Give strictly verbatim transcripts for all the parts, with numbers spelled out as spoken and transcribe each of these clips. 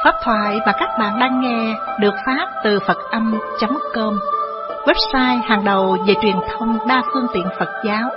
Pháp thoại mà các bạn đang nghe được phát từ Phật Âm chấm com, website hàng đầu về truyền thông đa phương tiện Phật giáo.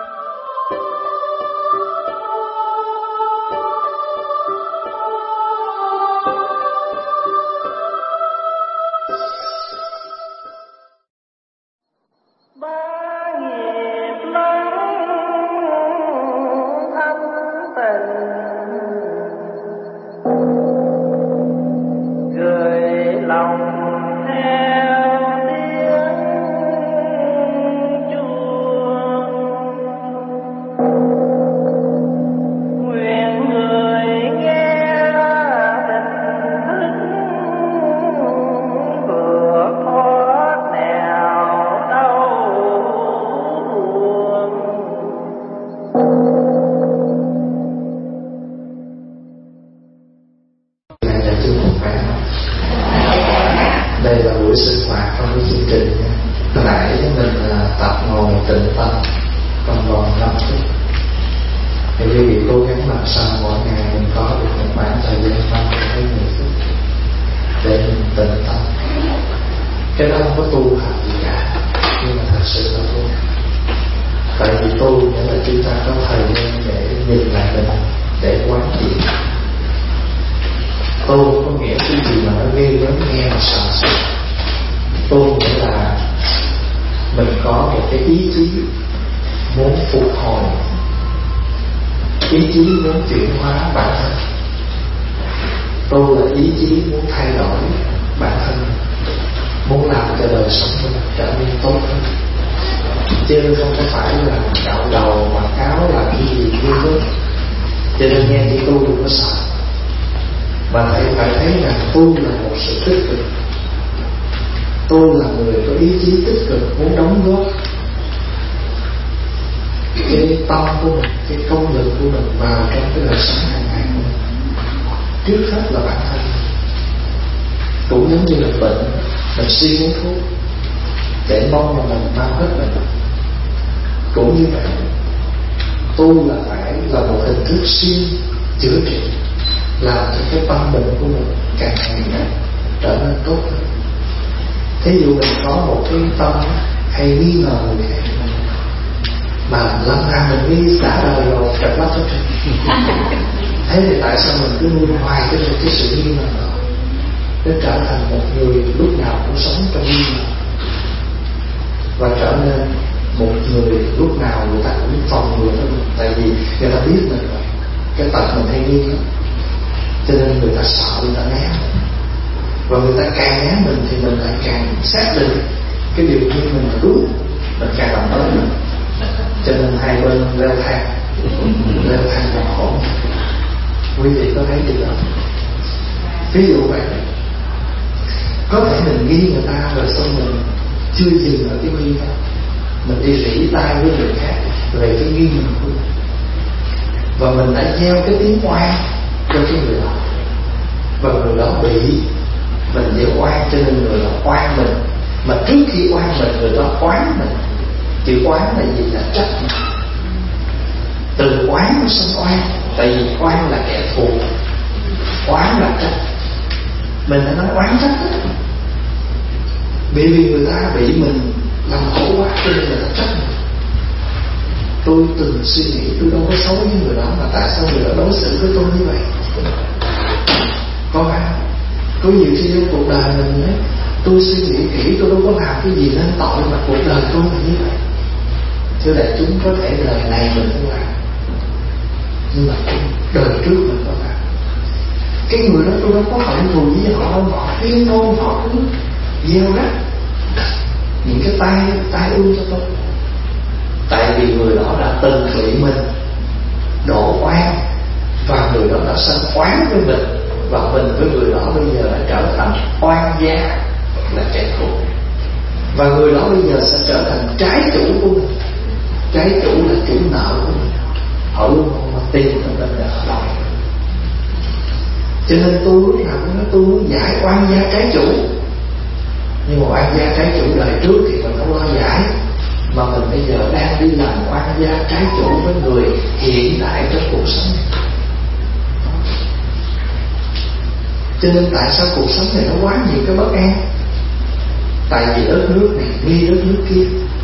Cho nên tại sao cuộc sống này nó quá nhiều cái bất an? Tại vì đất nước này nghi đất nước kia,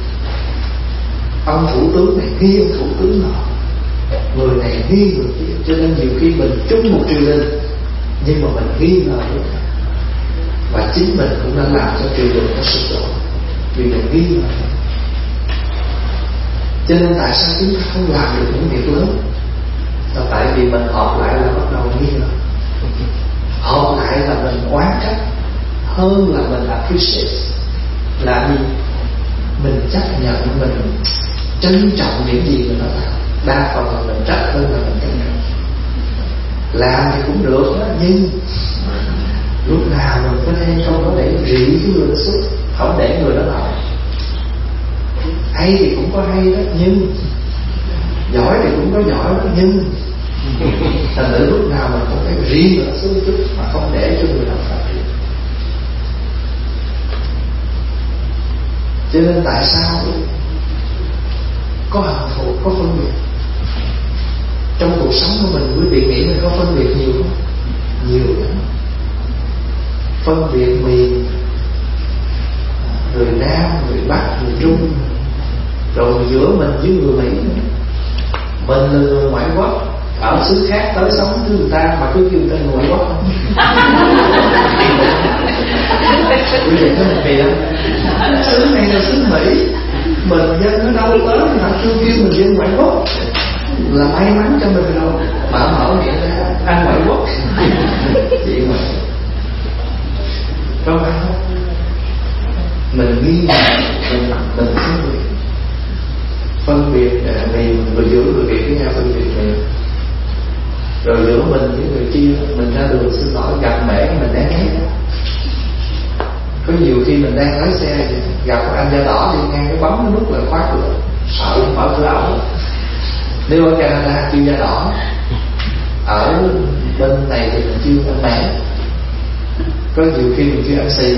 ông thủ tướng này nghi ông thủ tướng nọ, người này nghi người kia. Cho nên nhiều khi mình trúng một triều đình nhưng mà mình nghi ngờ nữa, và chính mình cũng đã làm cho triều đình nó sụp đổ vì mình nghi ngờ. Cho nên tại sao chúng ta không làm được những việc lớn? Là tại vì mình họp lại là bắt đầu nghi ngờ, họp lại là mình oán trách hơn là mình appreciate. Là gì? Mình chấp nhận, mình trân trọng những gì mình đã làm. Đa phần là mình trách hơn là mình trân trọng. Làm thì cũng được đó, nhưng lúc nào mình có nên không có để rỉ cái người đó xuống, không để người đó lại. Hay thì cũng có hay đó, nhưng giỏi thì cũng có giỏi đó, nhưng thành thử lúc nào mình cũng phải riêng nó xuống chút, mà không để cho người nào phát triển. Cho nên tại sao có hận thù, có phân biệt trong cuộc sống của mình? Quý vị nghĩ mình có phân biệt nhiều không? Nhiều lắm. Phân biệt miền, người Nam, người Bắc, người Trung, rồi giữa mình với người Mỹ nữa. Mình là người ngoại quốc ở xứ khác tới sống với người ta mà cứ kêu người ta người ngoại quốc không? Quý vị thấy mình kỳ lắm. Xứ này là xứ Mỹ, mình dân ở đâu tới thì họ kêu kêu mình dân ngoại quốc, là may mắn cho mình đâu mà mở miệng ra ăn ngoại quốc. Vậy mà có phải không? Mình nghi ngờ, mình mình phân biệt, phân biệt miền, người giữa người Việt với nhau phân biệt miền, rồi giữa mình với người kia. Mình ra đường xin lỗi, gặp mẹ mình đáng ghét. Có nhiều khi mình đang lái xe gặp một anh da đỏ đi ngang, cái bấm nó nút lại khóa cửa, sợ mở cửa ẩu. Nếu ở Canada kêu da đỏ, ở bên này thì mình kêu anh mẹ. Có nhiều khi mình kêu anh xì.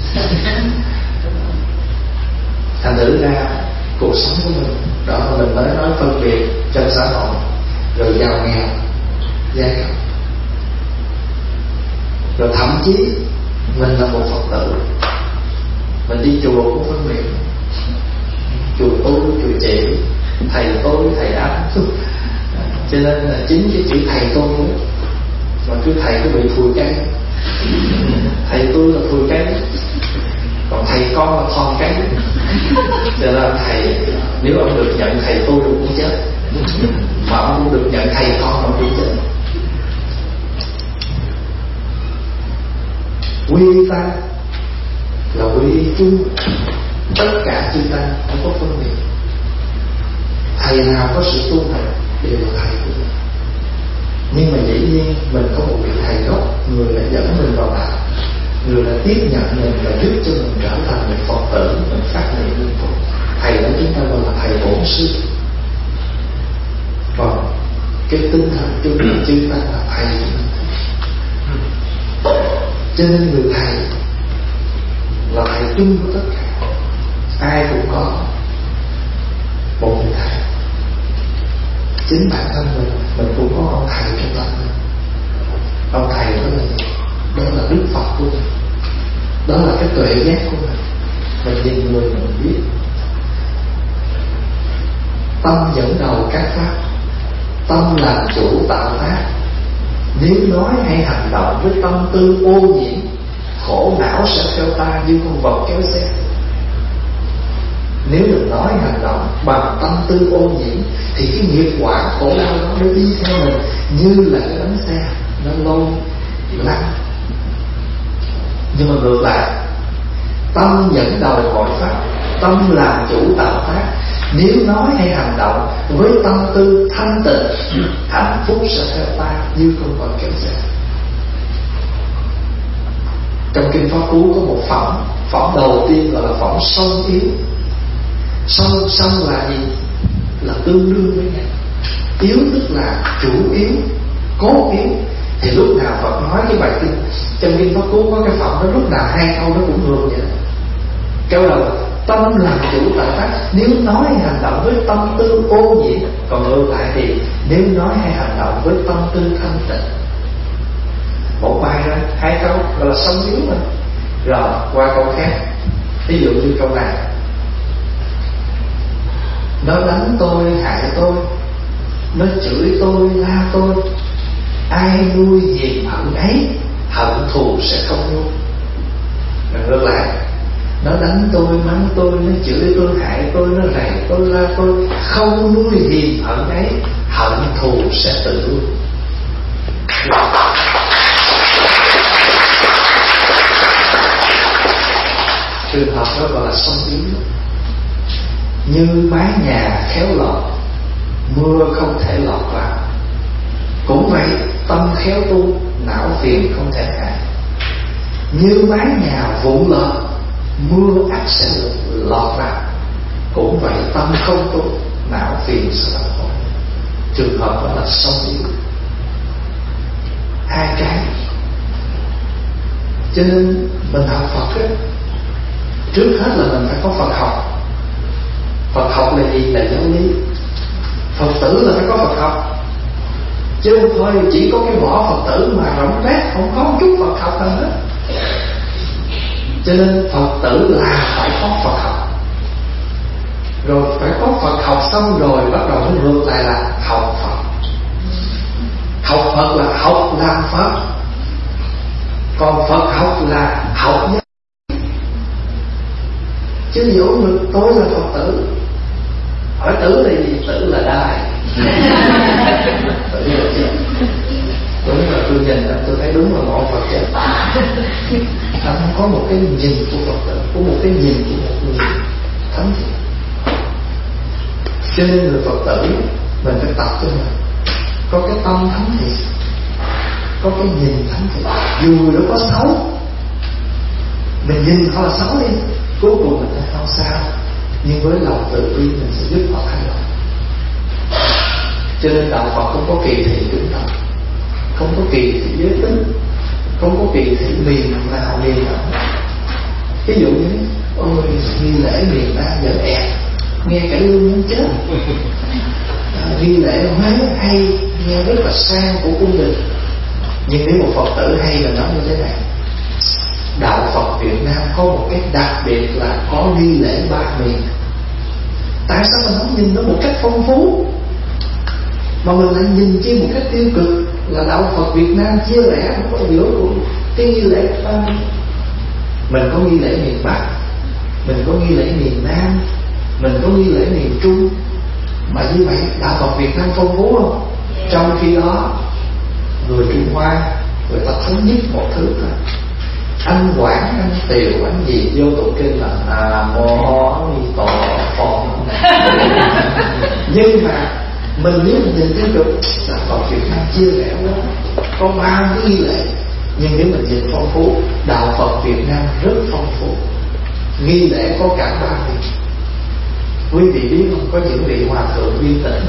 Thành thử ra cuộc sống của mình đó, mình mới nói phân biệt trong xã hội, rồi giàu nghèo, giai cấp, rồi thậm chí mình là một Phật tử, mình đi chùa cũng phân biệt, chùa tôi, chùa chị, thầy tôi, thầy anh. Cho nên là chính cái chữ thầy tôi mà cứ thầy cứ bị phùi cây. Thầy tôi là phùi cây, còn thầy con là thon cây. Cho nên thầy, nếu ông được nhận thầy tôi cũng chết, mà ông cũng được nhận thầy con mà cũng chết. Quy ta là quy chung, tất cả chư tăng không có phân biệt. Thầy nào có sự tu hành đều là thầy của mình. Nhưng mà dĩ nhiên mình có một vị thầy gốc, người đã dẫn mình vào đạo, người đã tiếp nhận mình và giúp cho mình trở thành một Phật tử, mình phát nguyện linh phục. Thầy đó chúng ta gọi là thầy bổn sư. Còn cái tinh thần chung là chư tăng là thầy của mình. Cho nên người thầy là thầy chung của tất cả. Ai cũng có một người thầy. Chính bản thân mình, mình cũng có ông thầy trong tâm mình. Ông thầy đó là gì? Đó là Đức Phật của mình, đó là cái tuệ giác của mình. Mình nhìn người mình biết. Tâm dẫn đầu các pháp, tâm làm chủ tạo tác. Nếu nói hay hành động với tâm tư ô nhiễm, khổ não sẽ theo ta như con vật kéo xe. Nếu mình nói hành động bằng tâm tư ô nhiễm thì cái nghiệp quả khổ đau đó nó đi theo mình như là cái bánh xe nó lôi lăn. Nhưng mà ngược lại, tâm dẫn đầu mọi pháp, tâm làm chủ tạo tác. Nếu nói hay hành động với tâm tư thanh tịnh, hạnh phúc sẽ theo ta như con vật kéo xe. Trong Kinh Pháp Cú có một phẩm, phẩm đầu tiên gọi là phẩm song yếu. Song song là gì? Là tương đương với nhau. Yếu tức là chủ yếu, cốt yếu. Thì lúc nào Phật nói cái bài kinh, trong Kinh Pháp Cú có cái phẩm đó, lúc nào hai câu nó cũng ngược vậy. Câu đầu tâm làm chủ tạo tác, nếu nói hay hành động với tâm tư ô nhiễm. Còn ngược lại thì nếu nói hay hành động với tâm tư thanh tịnh. Một bài ra hai câu gọi là song yếu mà. Rồi qua câu khác. Ví dụ như câu này: nó đánh tôi, hại tôi, nó chửi tôi, la tôi, ai nuôi hiềm hận ấy, hận thù sẽ không nuôi. Rồi ngược lại: nó đánh tôi, mắng tôi, nó chửi tôi, hại tôi, nó rầy tôi, la tôi, không nuôi hiềm hận ấy, hận thù sẽ tự nuôi. Trường hợp đó gọi là song yếu. Như mái nhà khéo lọt, mưa không thể lọt vào. Cũng vậy, tâm khéo tu, não phiền không thể hại. Như mái nhà vụn lợn, mưa ắt sẽ lọt vào. Cũng vậy, tâm không tu, não phiền sẽ lọt vào. Trường hợp đó là song yếu. Hai cái. Cho nên mình học Phật ấy, trước hết là mình phải có Phật học. Phật học là gì? Là giáo lý. Phật tử là phải có Phật học, chứ không thôi chỉ có cái vỏ Phật tử mà rỗng rác, không có một chút Phật học nào hết. Cho nên Phật tử là phải có Phật học. Rồi phải có Phật học xong rồi bắt đầu mới ngược lại là học Phật. Học Phật là học làm Phật, còn Phật học là học giáo. Chứ dỗ ngực tôi là Phật tử. Hỏi tử là gì? Tử là đài. Tử là chết. Đúng là tôi nhìn là tôi thấy đúng là ngọn Phật chết. Anh không có một cái nhìn của Phật tử, có một cái nhìn của một người thánh thiện. Cho nên người Phật tử mình phải tập cho mình có cái tâm thánh thiện, có cái nhìn thánh thiện. Dù người đó có xấu, mình nhìn họ là xấu đi, cuối cùng mình thấy không sao, nhưng với lòng từ bi mình sẽ giúp họ thay đổi. Cho nên đạo Phật không có kỳ thị chủng tộc, không có kỳ thị giới tính, không có kỳ thị miền nào miền nào. Ví dụ như ôi nghi lễ miền Nam giờ ẹt, nghe cả lương muốn chết. À, nghi lễ Huế hay, nghe rất là sang của cung đình. Nhưng nếu một Phật tử hay là nói như thế này: đạo Phật Việt Nam có một cái đặc biệt là có nghi lễ ba miền. Tại sao mình không nhìn nó một cách phong phú, mà mình lại nhìn chi một cách tiêu cực là đạo Phật Việt Nam chia rẽ không có giữa của cái nghi lễ ba miền. Mình có nghi lễ miền Bắc, mình có nghi lễ miền Nam, mình có nghi lễ miền Trung. Mà như vậy đạo Phật Việt Nam phong phú không? Trong khi đó người Trung Hoa người ta thống nhất một thứ thôi. Anh Quảng, anh Tiều, anh gì vô tụng kinh là à mô ni tò phật. Nhưng mà mình nếu mình nhìn thấy được đạo Phật Việt Nam chia rẽ quá, có ba cái nghi lễ. Nhưng nếu mình nhìn phong phú, đạo Phật Việt Nam rất phong phú, nghi lễ có cả ba miền. Quý vị biết không, có những vị hòa thượng viên tĩnh,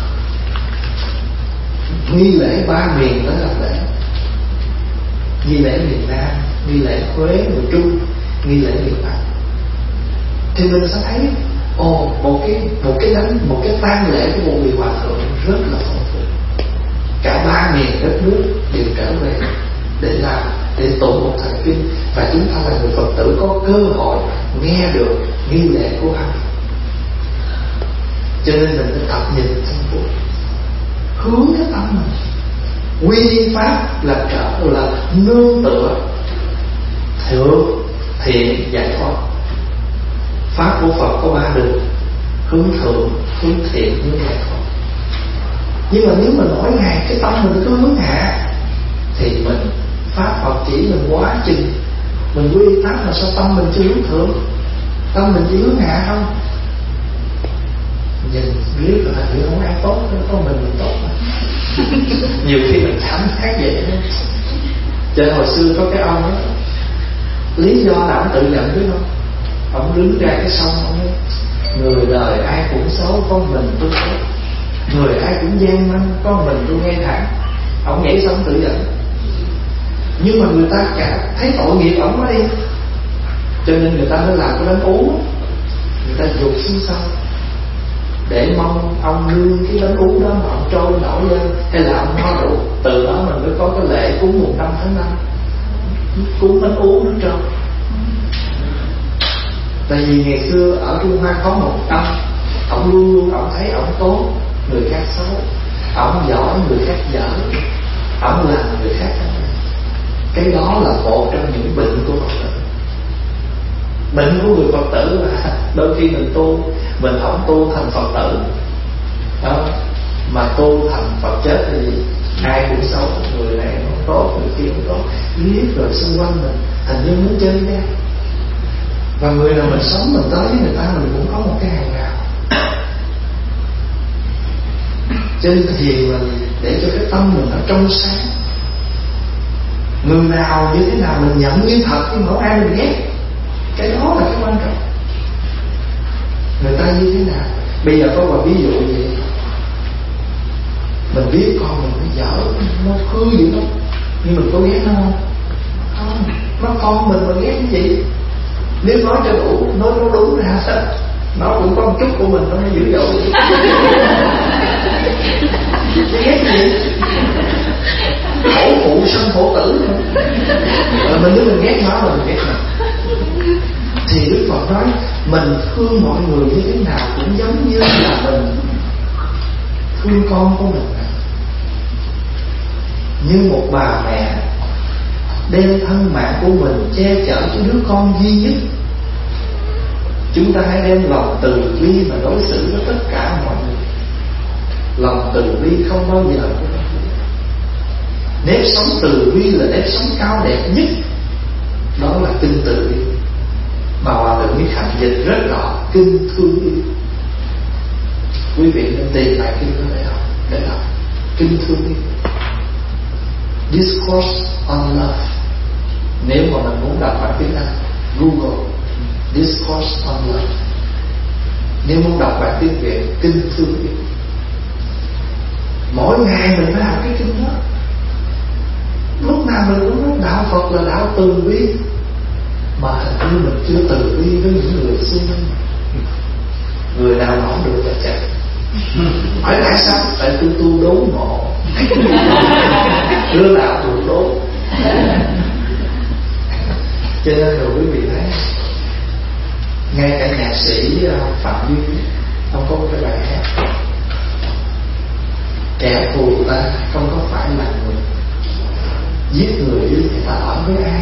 nghi lễ ba miền đó là lễ. Nghi lễ miền Nam, nghi lễ Huế, miền Trung, nghi lễ miền Bắc. Thì mình sẽ thấy ồ một cái một cái đánh một cái tang lễ của một vị hòa thượng rất là phong phú. Cả ba miền đất nước đều trở về để làm, để tụng một thời kinh, và chúng ta là người Phật tử có cơ hội nghe được nghi lễ của hắn. Cho nên mình phải tập nhìn phong phú, hướng cái tâm mình. Quy y pháp là trở là nương tựa thượng thiện giải thoát. Pháp của Phật có ba đường: hướng thượng, hướng thiện, hướng giải thoát. Nhưng mà nếu mình nói ngày cái tâm mình cứ hướng hạ thì mình pháp Phật chỉ mình quá chừng. Mình quy y pháp mà sao tâm mình chưa hướng thượng, tâm mình chỉ hướng hạ không? Nhìn biết là hình như không ai tốt, có mình mình tốt mà. Nhiều khi mình cảm thấy vậy đó. Cho nên hồi xưa có cái ông đó, lý do là ông tự nhận biết không? Ông đứng ra cái sông ông ấy: người đời ai cũng xấu, có mình tôi tốt. Người ai cũng gian manh, có mình tôi ngay thẳng. Ông nhảy xong tự nhận. Nhưng mà người ta cả thấy tội nghiệp ông quá đi, cho nên người ta mới làm cái đánh uống. Người ta dục xuống sông để mong ông nương cái bánh uống đó mà ông trôi nổi lên, hay là ông ho rượu. Từ đó mình mới có cái lễ cúng mùng năm tháng năm, cúng bánh uống nước trâu. Tại vì ngày xưa ở Trung Hoa có một ông, ông luôn luôn ông thấy ông tốt, người khác xấu, ông giỏi, người khác dở, ông làm người khác. Cái đó là một trong những bệnh của Phật tử. Bệnh của người Phật tử là đôi khi mình tu, mình không tu thành Phật tử đó, mà tu thành Phật chết thì ai cũng xấu, người này không tốt, người kia không tốt, biết rồi xung quanh mình hình như muốn chơi ra. Và người nào mình sống, mình tới với người ta, mình cũng có một cái hàng rào. Cho nên thiền là để cho cái tâm mình nó trong sáng. Người nào như thế nào mình nhận như thật, nhưng không ai mình ghét. Cái đó là cái quan trọng. Người ta như thế nào. Bây giờ có một ví dụ gì, mình biết con mình nó dở, nó hư dữ lắm, nhưng mình có ghét nó không? Không. Nó con mình mà ghét cái gì? Nếu nói cho đủ, nói nó đúng ra sao, nó cũng có một chút của mình, nó mới dữ dội. Ghét gì? Khổ phụ sanh khổ tử nữa. Rồi mình nếu mình ghét nó là mình ghét nó. Thì Đức Phật nói mình thương mọi người như thế nào cũng giống như là mình thương con của mình. Như một bà mẹ đem thân mạng của mình che chở cho đứa con duy nhất. Chúng ta hãy đem lòng từ bi mà đối xử với tất cả mọi người. Lòng từ bi không bao giờ. Nếp sống từ bi là nếp sống cao đẹp nhất. Đó là kinh từ bi. Mà Hòa Thượng Nhất Hạnh dịch rất rõ, kinh thương yêu. Quý vị nên tìm lại kinh đó để học, để học kinh thương yêu. Discourse on Love. Nếu mà mình muốn đọc bản tiếng Anh, Google Discourse on Love. Nếu muốn đọc bản tiếng Việt, kinh thương yêu. Mỗi ngày mình phải học cái kinh đó. Lúc nào mình cũng nói đạo Phật là đạo từ bi, mà hình như mình chưa từ bi với những người xung quanh. Người nào nói được là chạy. Hỏi tại sao? Tại tôi tu đốn ngộ. Đứa nào tu đốn. Cho nên rồi quý vị thấy, ngay cả nhạc sĩ Phạm Duy, ông có một cái bài hát: kẻ thù ta không có phải là người, giết người đi thì ta ở với ai.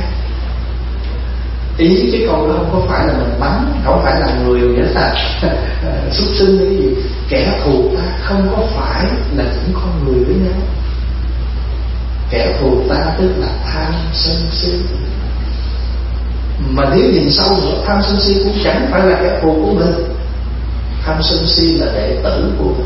Ý cái câu đó không có phải là mình bắn, không phải là người nghĩa là xuất sinh cái gì. Kẻ thù ta không có phải là những con người với nhau. Kẻ thù ta tức là tham sân si. Mà nếu nhìn sâu nữa, tham sân si cũng chẳng phải là kẻ thù của mình. Tham sân si là đệ tử của mình.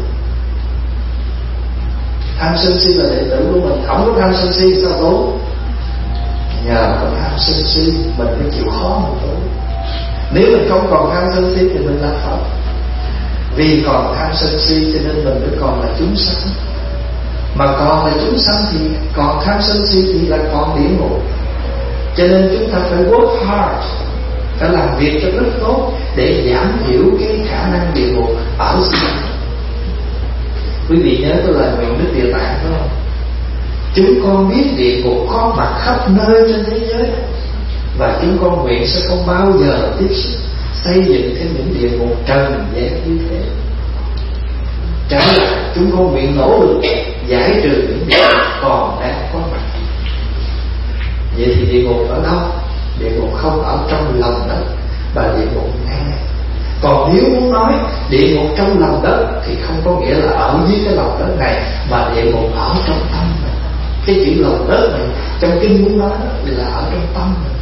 Tham sân si là đệ tử của mình. Không có tham sân si sao tốt? Nhờ có tham sân si mình mới chịu khó một chút. Nếu mình không còn tham sân si thì mình là Phật. Vì còn tham sân si cho nên mình mới còn là chúng sanh. Mà còn là chúng sanh thì còn tham sân si thì là còn địa ngục. Cho nên chúng ta phải work hard, phải làm việc cho rất tốt để giảm thiểu cái khả năng địa ngục ở xung quanh. Quý vị nhớ tôi là nguyện Đức Địa Tạng phải không? Chúng con biết địa ngục có mặt khắp nơi trên thế giới, và chúng con nguyện sẽ không bao giờ tiếp sức xây dựng thêm những địa ngục trần gian như thế. Trái lại chúng con nguyện nỗ lực giải trừ những địa ngục còn đang có mặt. Vậy thì địa ngục ở đâu? Địa ngục không ở trong lòng đất, và địa ngục ngay. Còn nếu muốn nói địa ngục trong lòng đất thì không có nghĩa là ở dưới cái lòng đất này, mà địa ngục ở trong tâm mình. Cái chữ lòng đất này trong kinh muốn nói là ở trong tâm mình.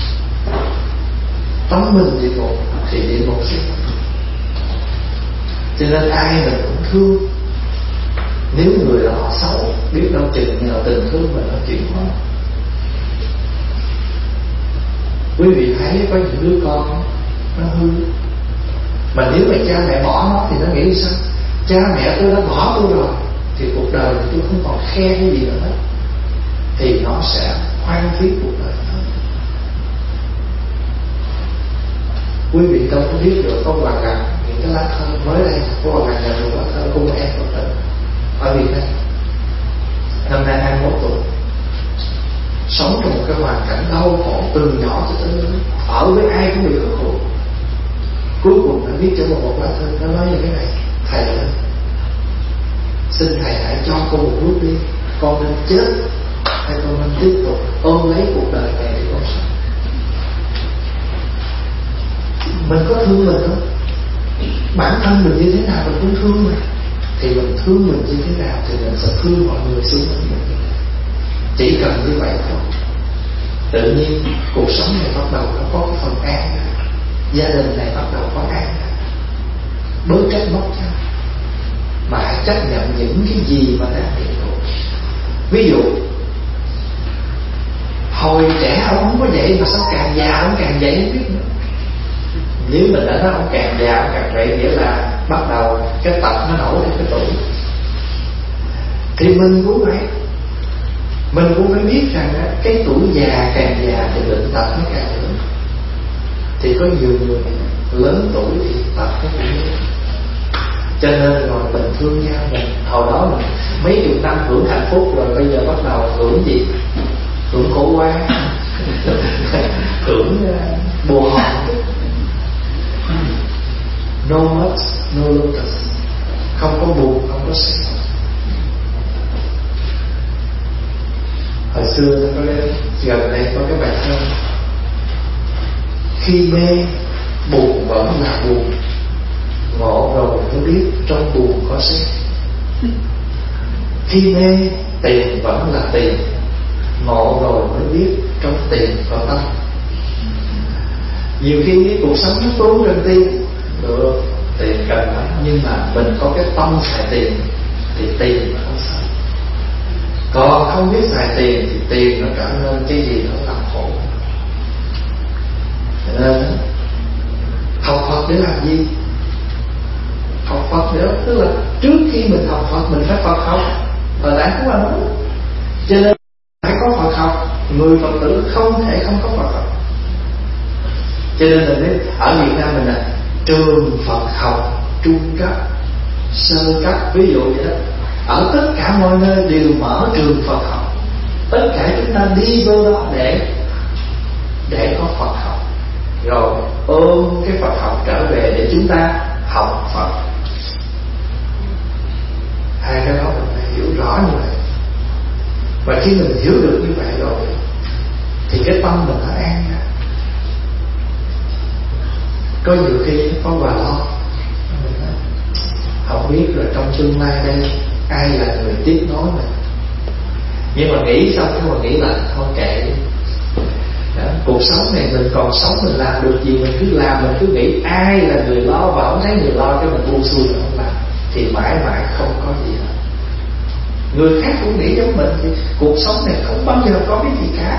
Tâm mình địa ngục thì địa ngục sẽ. Cho nên ai mình cũng thương. Nếu người là họ xấu, biết đâu chừng nhờ tình thương mình nó chuyển hóa. Quý vị thấy có những đứa con nó hư, mà nếu mà cha mẹ bỏ nó thì nó nghĩ sao? Cha mẹ tôi đã bỏ tôi rồi thì cuộc đời thì tôi không còn khe cái gì nữa hết, thì nó sẽ hoang phí cuộc đời nó. Quý vị đâu có biết được, có Hoàng Gần những cái lá thơ mới đây, có Hoàng Gần nhận được lá thơ của một em Phật tử ở Việt Nam, năm nay hai mươi mốt tuổi. sống trong một cái hoàn cảnh đau khổ từ nhỏ cho tới lớn, ở với ai cũng bị khổ. Cuối cùng nó viết cho một một lá thư, nó nói như thế này: thầy ơi, xin thầy hãy cho con một bước đi, con nên chết hay con nên tiếp tục ôm lấy cuộc đời này để con sống. Mình có thương mình không? Bản thân mình như thế nào mình cũng thương mình, thì mình thương mình như thế nào thì mình sẽ thương mọi người xung quanh mình. Chỉ cần như vậy thôi, tự nhiên cuộc sống này bắt đầu nó có cái phần an, gia đình này bắt đầu có an, bớt trách móc nhau, mà hãy chấp nhận những cái gì mà đang hiện hữu. Ví dụ hồi trẻ ông không có vậy, mà sao càng già ông càng vậy không biết nữa. Nếu mình đã nói ông càng già ông càng vậy, nghĩa là bắt đầu cái tật nó nổi lên cái tuổi. Thì mình cũng vậy, mình cũng phải biết rằng cái tuổi già càng già thì bệnh tật nó càng lớn. Thì có nhiều người lớn tuổi thì tật nó cũng lớn. Cho nên rồi mình thương nhau. Mình hồi đó mình mấy chục năm hưởng hạnh phúc, rồi bây giờ bắt đầu hưởng gì? Hưởng khổ qua, hưởng uh, buồn hòn. No much, no lotus. Không có buồn, không có sẻ. Hồi xưa tôi có cái, gần đây có cái bài thơ: khi mê buồn vẫn là buồn, ngộ rồi mới biết trong buồn có sét. Khi mê tiền vẫn là tiền, ngộ rồi mới biết trong tiền có tâm. Nhiều khi cái cuộc sống nó tốn gần tiền, được, tiền cần lắm, nhưng mà mình có cái tâm xài tiền thì tiền nó không sao. Còn không biết xài tiền thì tiền nó trở nên cái gì nó làm khổ. Cho nên học Phật để làm gì? Học Phật để, tức là trước khi mình học Phật mình phải Phật học. Thời đại cũng là nói, cho nên phải có Phật học. Người Phật tử không thể không có Phật học. Cho nên mình biết ở Việt Nam mình là trường Phật học trung cấp, sơ cấp, ví dụ vậy đó. Ở tất cả mọi nơi đều mở trường Phật học. Tất cả chúng ta đi vô đó để để có Phật học, rồi ôm cái Phật học trở về để chúng ta học Phật. Hai cái đó mình phải hiểu rõ như vậy. Và khi mình hiểu được như vậy rồi thì cái tâm mình nó an ra. Có nhiều khi có bà lo, không biết rồi trong tương lai đây ai là người tiếp nối mình. Nhưng mà nghĩ xong nhưng mà nghĩ là thôi kệ. Đó, cuộc sống này mình còn sống, mình làm được gì mình cứ làm, mình cứ nghĩ ai là người lo và không thấy người lo cái mình buông xuôi mình không làm, thì mãi mãi không có gì hết. Người khác cũng nghĩ giống mình thì cuộc sống này không bao giờ có cái gì cả.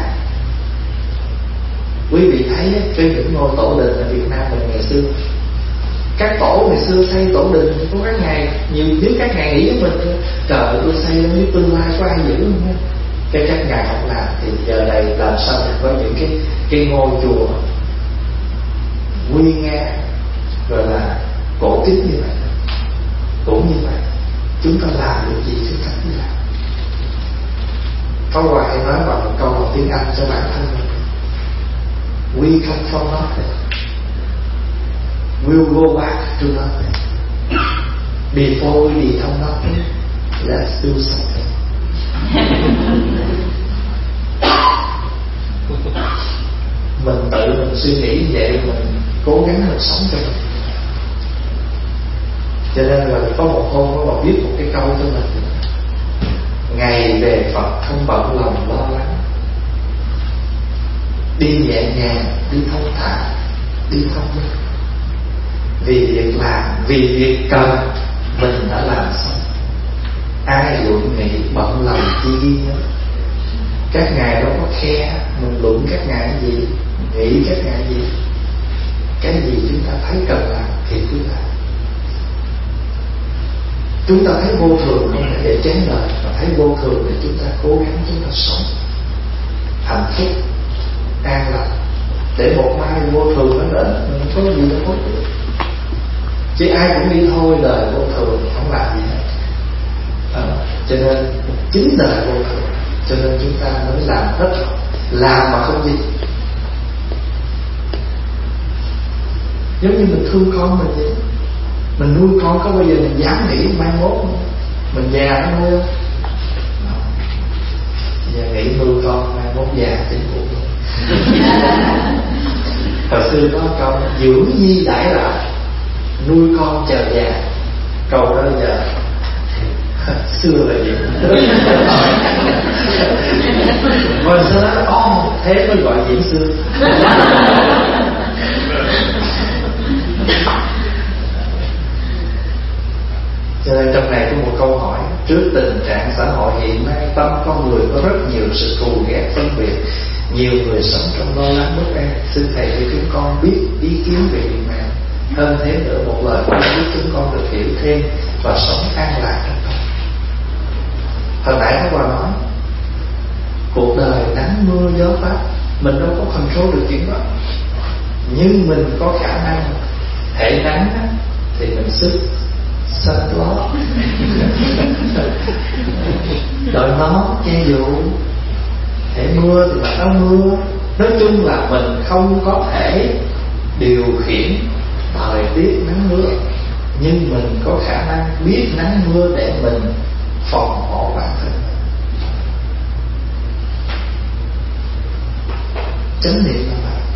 Quý vị thấy cái những ngôi tổ đình ở Việt Nam mình ngày xưa, các tổ ngày xưa xây tổ đình có các ngài, nhiều nếu các ngài nghĩ với mình trời ơi tôi xây nếu tương lai có ai giữ không? Cái các ngài không làm thì giờ này làm sao để có những cái cái ngôi chùa nguy nga rồi là cổ kính như vậy. Cũng như vậy, chúng ta làm được gì chúng ta cứ làm. Có Hoài nói bằng một câu bằng tiếng Anh cho bản thân mình: We come from nothing, we'll go back to nothing. Before we become nothing, let's do something. Mình tự mình suy nghĩ vậy, mình cố gắng mình sống cho mình. Cho nên là có một hôm có một viết một cái câu cho mình: ngày về Phật không bận lòng lo lắng, đi nhẹ nhàng, đi thông thả, đi thông minh. Vì việc làm, vì việc cần mình đã làm xong. Ai luận nghĩ bận lòng chi ghi nhớ. Các ngài đâu có khe mình luận các ngài gì, nghĩ các ngài gì. Cái gì chúng ta thấy cần làm thì cứ làm. Chúng ta thấy vô thường không phải để chán đời, mà thấy vô thường để chúng ta cố gắng chúng ta sống hạnh phúc, an lành, để một mai vô thường nó đến mình có gì đâu có được. Chứ ai cũng đi thôi, đời vô thường không làm gì hết. À, cho nên chính đời vô thường, cho nên chúng ta mới làm hết làm mà không gì. Giống như mình thương con mình vậy, mình nuôi con có bao giờ mình dám nghĩ mai mốt mình già nó nuôi không? Giờ nghĩ nuôi con mai mốt già chính phủ. Hồi xưa có câu dưỡng nhi đãi là nuôi con chờ già. Câu đó giờ xưa là gì? Hồi xưa nói oh, thế mới gọi diễn xưa. Cho nên trong này có một câu hỏi: trước tình trạng xã hội hiện nay, tâm con người có rất nhiều sự thù ghét phân biệt, nhiều người sống trong lo lắng bất an. Xin thầy cho chúng con biết ý kiến về điều này. Hơn thế nữa, một lời khuyên giúp chúng con được hiểu thêm và sống an lạc trong tâm. Hồi nãy các bà nói cuộc đời nắng mưa gió pháp, mình đâu có control được chuyện đó, nhưng mình có khả năng hệ nắng thì mình sức sunblock, đội nón che dù. Hệ mưa thì mặc áo mưa. Nói chung là mình không có thể điều khiển thời tiết nắng mưa, nhưng mình có khả năng biết nắng mưa để mình phòng hộ bản thân. Chánh niệm là vậy.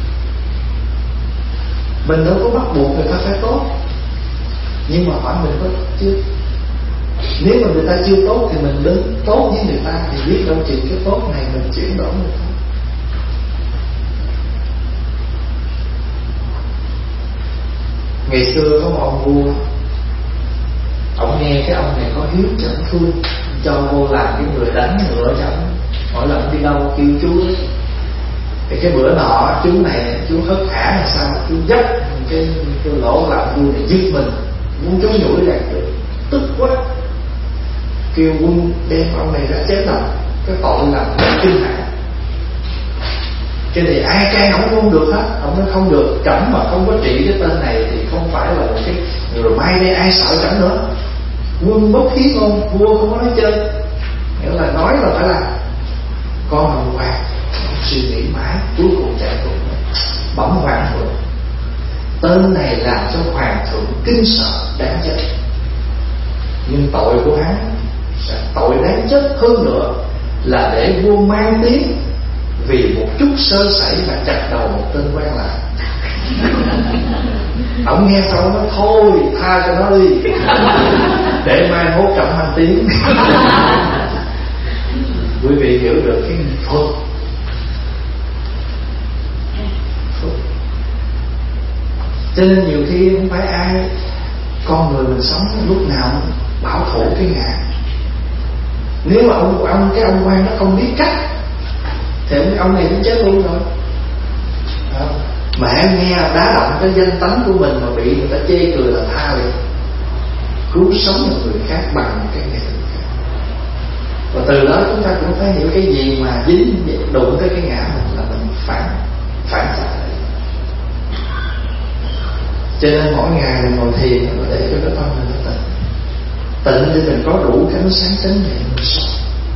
Mình đâu có bắt buộc người ta phải tốt, nhưng mà hỏi mình có chưa. Nếu mà người ta chưa tốt thì mình đứng tốt với người ta, thì biết đâu chừng cái tốt này mình chuyển đổi người ta. Ngày xưa có một ông vua, ông nghe cái ông này có hiếu cho ông thương, cho vô làm cái người đánh ngựa cho ông. Mỗi lần đi đâu kêu chú ấy. Thì cái bữa nọ chú này, chú hớt hả là sao, chú dắt cái, cái lỗ làm vua này giết mình, muốn chú nhủi ra được, tức quá, kêu quân đem ông này ra chết đầu. Cái tội làm kinh hãi. Cho nên ai can ông không được hết. Ông nói không được, trẫm mà không có trị cái tên này thì không phải là một cái người mai đây ai sợ trẫm nữa. Quân bất khí ngôn, vua không có nói chơi, nghĩa là nói là phải làm. Con hồng hoàng suy nghĩ mãi, cuối cùng chạy cùng bấm hoàng thượng. Tên này làm cho hoàng thượng kinh sợ đáng chết, nhưng tội của hắn, tội đáng chết hơn nữa là để vua mang tiếng vì một chút sơ sẩy mà chặt đầu một tên quan lại. Ông nghe xong nói thôi tha cho nó đi, để mai mốt trọng hành tiếng. Quý vị hiểu được cái phước. Cho nên nhiều khi không phải ai, con người mình sống lúc nào bảo thủ cái ngã. Nếu mà ông ông cái ông quan nó không biết cách thì ông này cũng chết luôn rồi. Đó. Mà em nghe đá động cái danh tánh của mình mà bị người ta chê cười là tha liền, cứu sống một người khác bằng một cái nghệ thuật khác. Và từ đó chúng ta cũng phải hiểu cái gì mà dính đụng tới cái ngã mình là mình phản phản xạ. Cho nên mỗi ngày mình ngồi thiền là để cho cái tâm mình nó tịnh, tịnh để mình có đủ cái ánh sáng chánh niệm mình sống.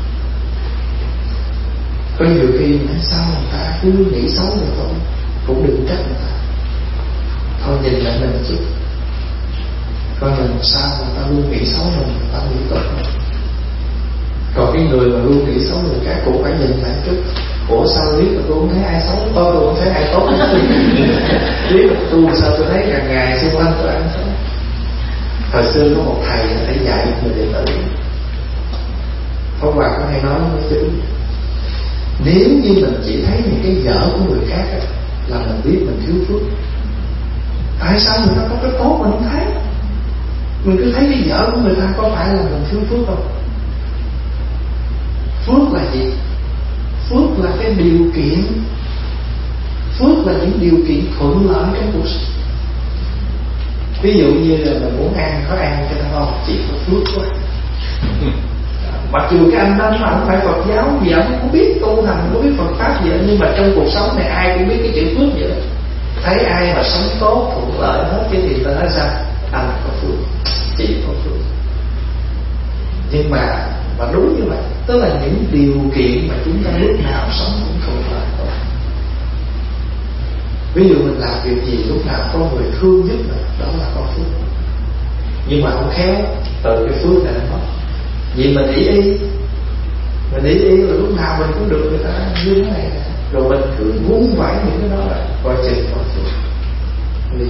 Có nhiều khi nói sao người ta cứ nghĩ xấu rồi thôi, cũng đừng trách người ta. Thôi nhìn lại mình chút, coi mình sao người ta luôn nghĩ xấu mình, người ta nghĩ tốt mình. Còn cái người mà luôn nghĩ xấu người khác cũng phải nhìn lại chút. Ủa sao biết mà tôi không thấy ai xấu, tôi tôi không thấy ai tốt. Biết mà tôi sao tôi thấy càng ngày xung quanh tôi ăn xấu. Hồi xưa có một thầy để dạy người đệ tử, Pháp Hòa có hay nói với chữ: nếu như mình chỉ thấy những cái dở của người khác là mình biết mình thiếu phước. Tại sao người ta có cái tốt mình không thấy? Mình cứ thấy cái dở của người ta, có phải là mình thiếu phước không? Phước là gì? Phước là cái điều kiện, phước là những điều kiện thuận lợi trong cuộc sống. Ví dụ như là mình muốn ăn, có ăn cho nó ngon, chỉ có phước quá. Mặc dù cái anh đó nó không phải Phật giáo gì, ông không biết tu hành, không biết Phật pháp gì, nhưng mà trong cuộc sống này ai cũng biết cái chữ phước vậy đó. Thấy ai mà sống tốt, thuận lợi hết, cái gì ta nói sao? Anh có phước, chị có phước. Nhưng mà mà đúng như vậy, tức là những điều kiện mà chúng ta lúc nào sống cũng thuận lợi. Ví dụ mình làm việc gì lúc nào có người thương giúp mình, đó là có phước. Nhưng mà không khéo, từ cái phước này nó mất. Vì mình ý ý Mình ý ý là lúc nào mình cũng được người ta như thế này, rồi mình cứ vun vãi những cái đó là coi chừng có phước. Vì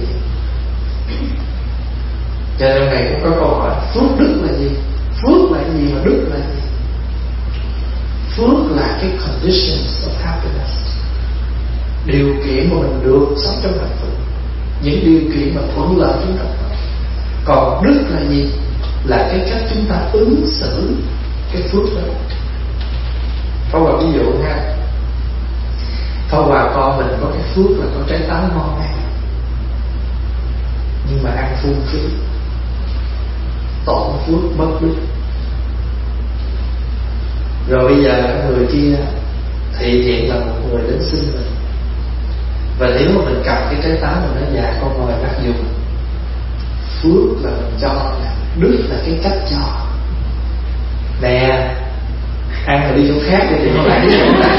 cho nên này cũng có câu hỏi, phước đức là gì? Phước là gì mà đức là gì? Phước là cái conditions of happiness, điều kiện mà mình được sống trong hạnh phúc, những điều kiện mà thuận lợi chúng ta. Còn đức là gì? Là cái cách chúng ta ứng xử cái phước đó. Thôi vào ví dụ ha, thôi vào con mình có cái phước là có trái táo ngon ăn, nhưng mà ăn phung phí, tổn phước mất đức. Rồi bây giờ người kia thì hiện là một người đến xin mình, và nếu mà mình cầm cái trái táo mình nói dạ con mời bác dùng. Phước là mình cho, đức là cái cách cho. Nè, ăn rồi đi chỗ khác đi, đừng có lại đi chỗ này.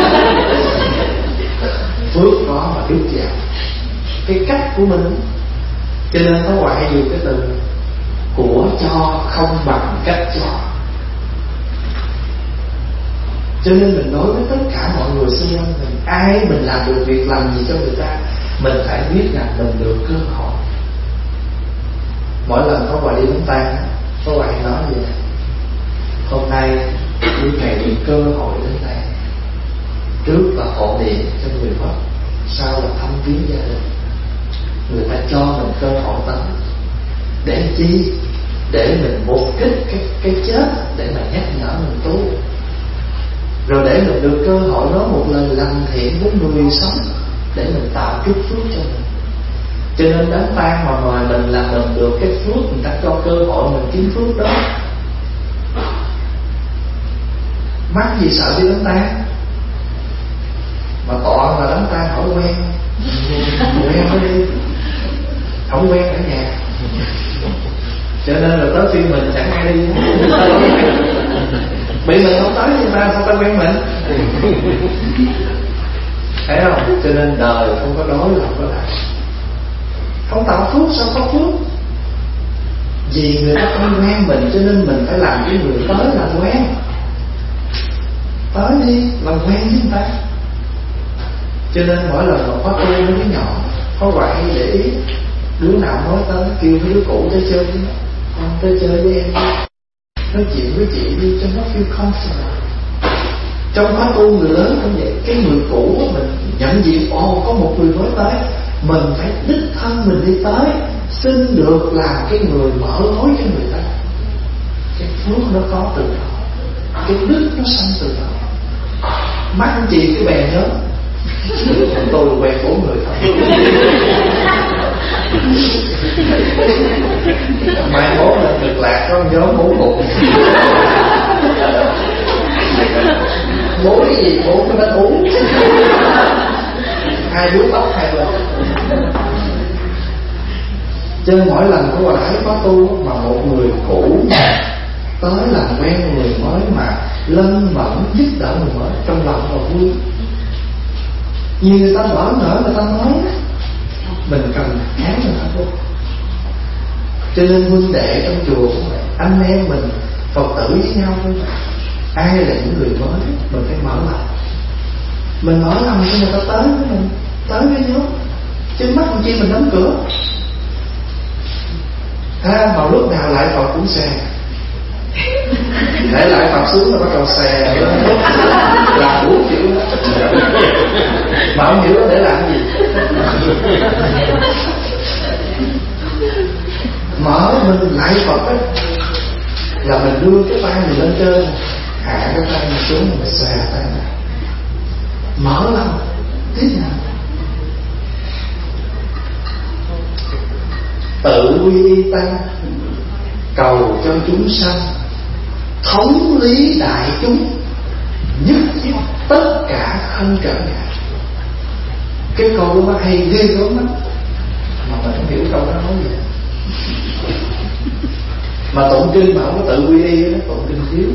Phước có mà đức vào cái cách của mình. Cho nên có ngoại dùng cái từ của cho không bằng cách cho. Cho nên mình nói với tất cả mọi người xung quanh mình, ai mình làm được việc làm gì cho người ta, mình phải biết rằng mình được cơ hội. Mỗi lần có quà đi đám tang, có quà nói vậy: hôm nay quý thầy được cơ hội đến đây, trước là hộ niệm cho người mất, sau là thăm viếng gia đình. Người ta cho mình cơ hội tới để chi? Để mình mục kích cái, cái chết, để mà nhắc nhở mình tu, rồi để mình được cơ hội nói một lời lành thiện với người sống, để mình tạo chút phước cho mình. Cho nên đám tang mà mời mình là mình được cái phước, người ta cho cơ hội mình kiếm phước đó. Mắc gì sợ đi đám tang? Mà tọa mà đám tang hỏi quen, quen mới đi, không quen ở nhà. Cho nên là tới phiên mình chẳng ai đi. Bị mình không tới nhưng mà sao ta quen mình? Thấy không? Cho nên đời không có đối là không có lại. Không tạo phước sao có phước? Vì người ta không quen mình, cho nên mình phải làm cái người tới làm quen. Tới đi, làm quen với người ta. Cho nên mỗi lần mà có tu với đứa nhỏ, có gọi để ý, đứa nào nói tới kêu cái đứa cũ tới chơi với nó, con tới chơi với em, nói chuyện với chị đi cho nó feel comfortable. Trong khóa tu người lớn cũng vậy, cái người cũ mình nhận diện ồ có một người mới tới, mình phải đích thân mình đi tới, xin được làm cái người mở lối cho người ta. Cái phước nó có từ đó, cái đức nó sanh từ đó. Mắt anh chị cái bè nhớ tôi là quen bốn người thôi. Mai mốt là cực lạc có nhóm bốn cục. Bố cái gì bố cái bánh uống, hai đứa tóc hai bên. Cho nên mỗi lần có quả thấy có tu mà một người cũ tới làm quen người mới mà lân mẫn giúp đỡ người mới, trong lòng và vui. Nhiều người ta mở nở người ta nói mình cần kháng người ta thôi. Cho nên huynh đệ trong chùa cũng vậy, anh em mình Phật tử với nhau thôi. Ai là những người mới mình phải mở lòng, mình mở lòng cho người ta tới với mình, tới với nhau. Chứ mắt làm chi mình đóng cửa. Ha, mà lúc nào lại Phật cũng xe, để lại Phật xuống là bắt đầu xe lên là bốn chữ đó. Mà không hiểu đó để làm gì. Mở mình lại Phật ấy, là mình đưa cái tay mình lên trên, hạ cái tay mình xuống, mình xòe tay này, mở lòng tiếp nào. Tự quy y tăng, cầu cho chúng sanh, thống lý đại chúng, nhất thiết tất cả không trở ngại. Cái câu đó nó hay ghê gớm lắm, mà mình không hiểu câu đó nói gì. Mà tụng kinh mà không có tự quy y nó tụng kinh thiếu.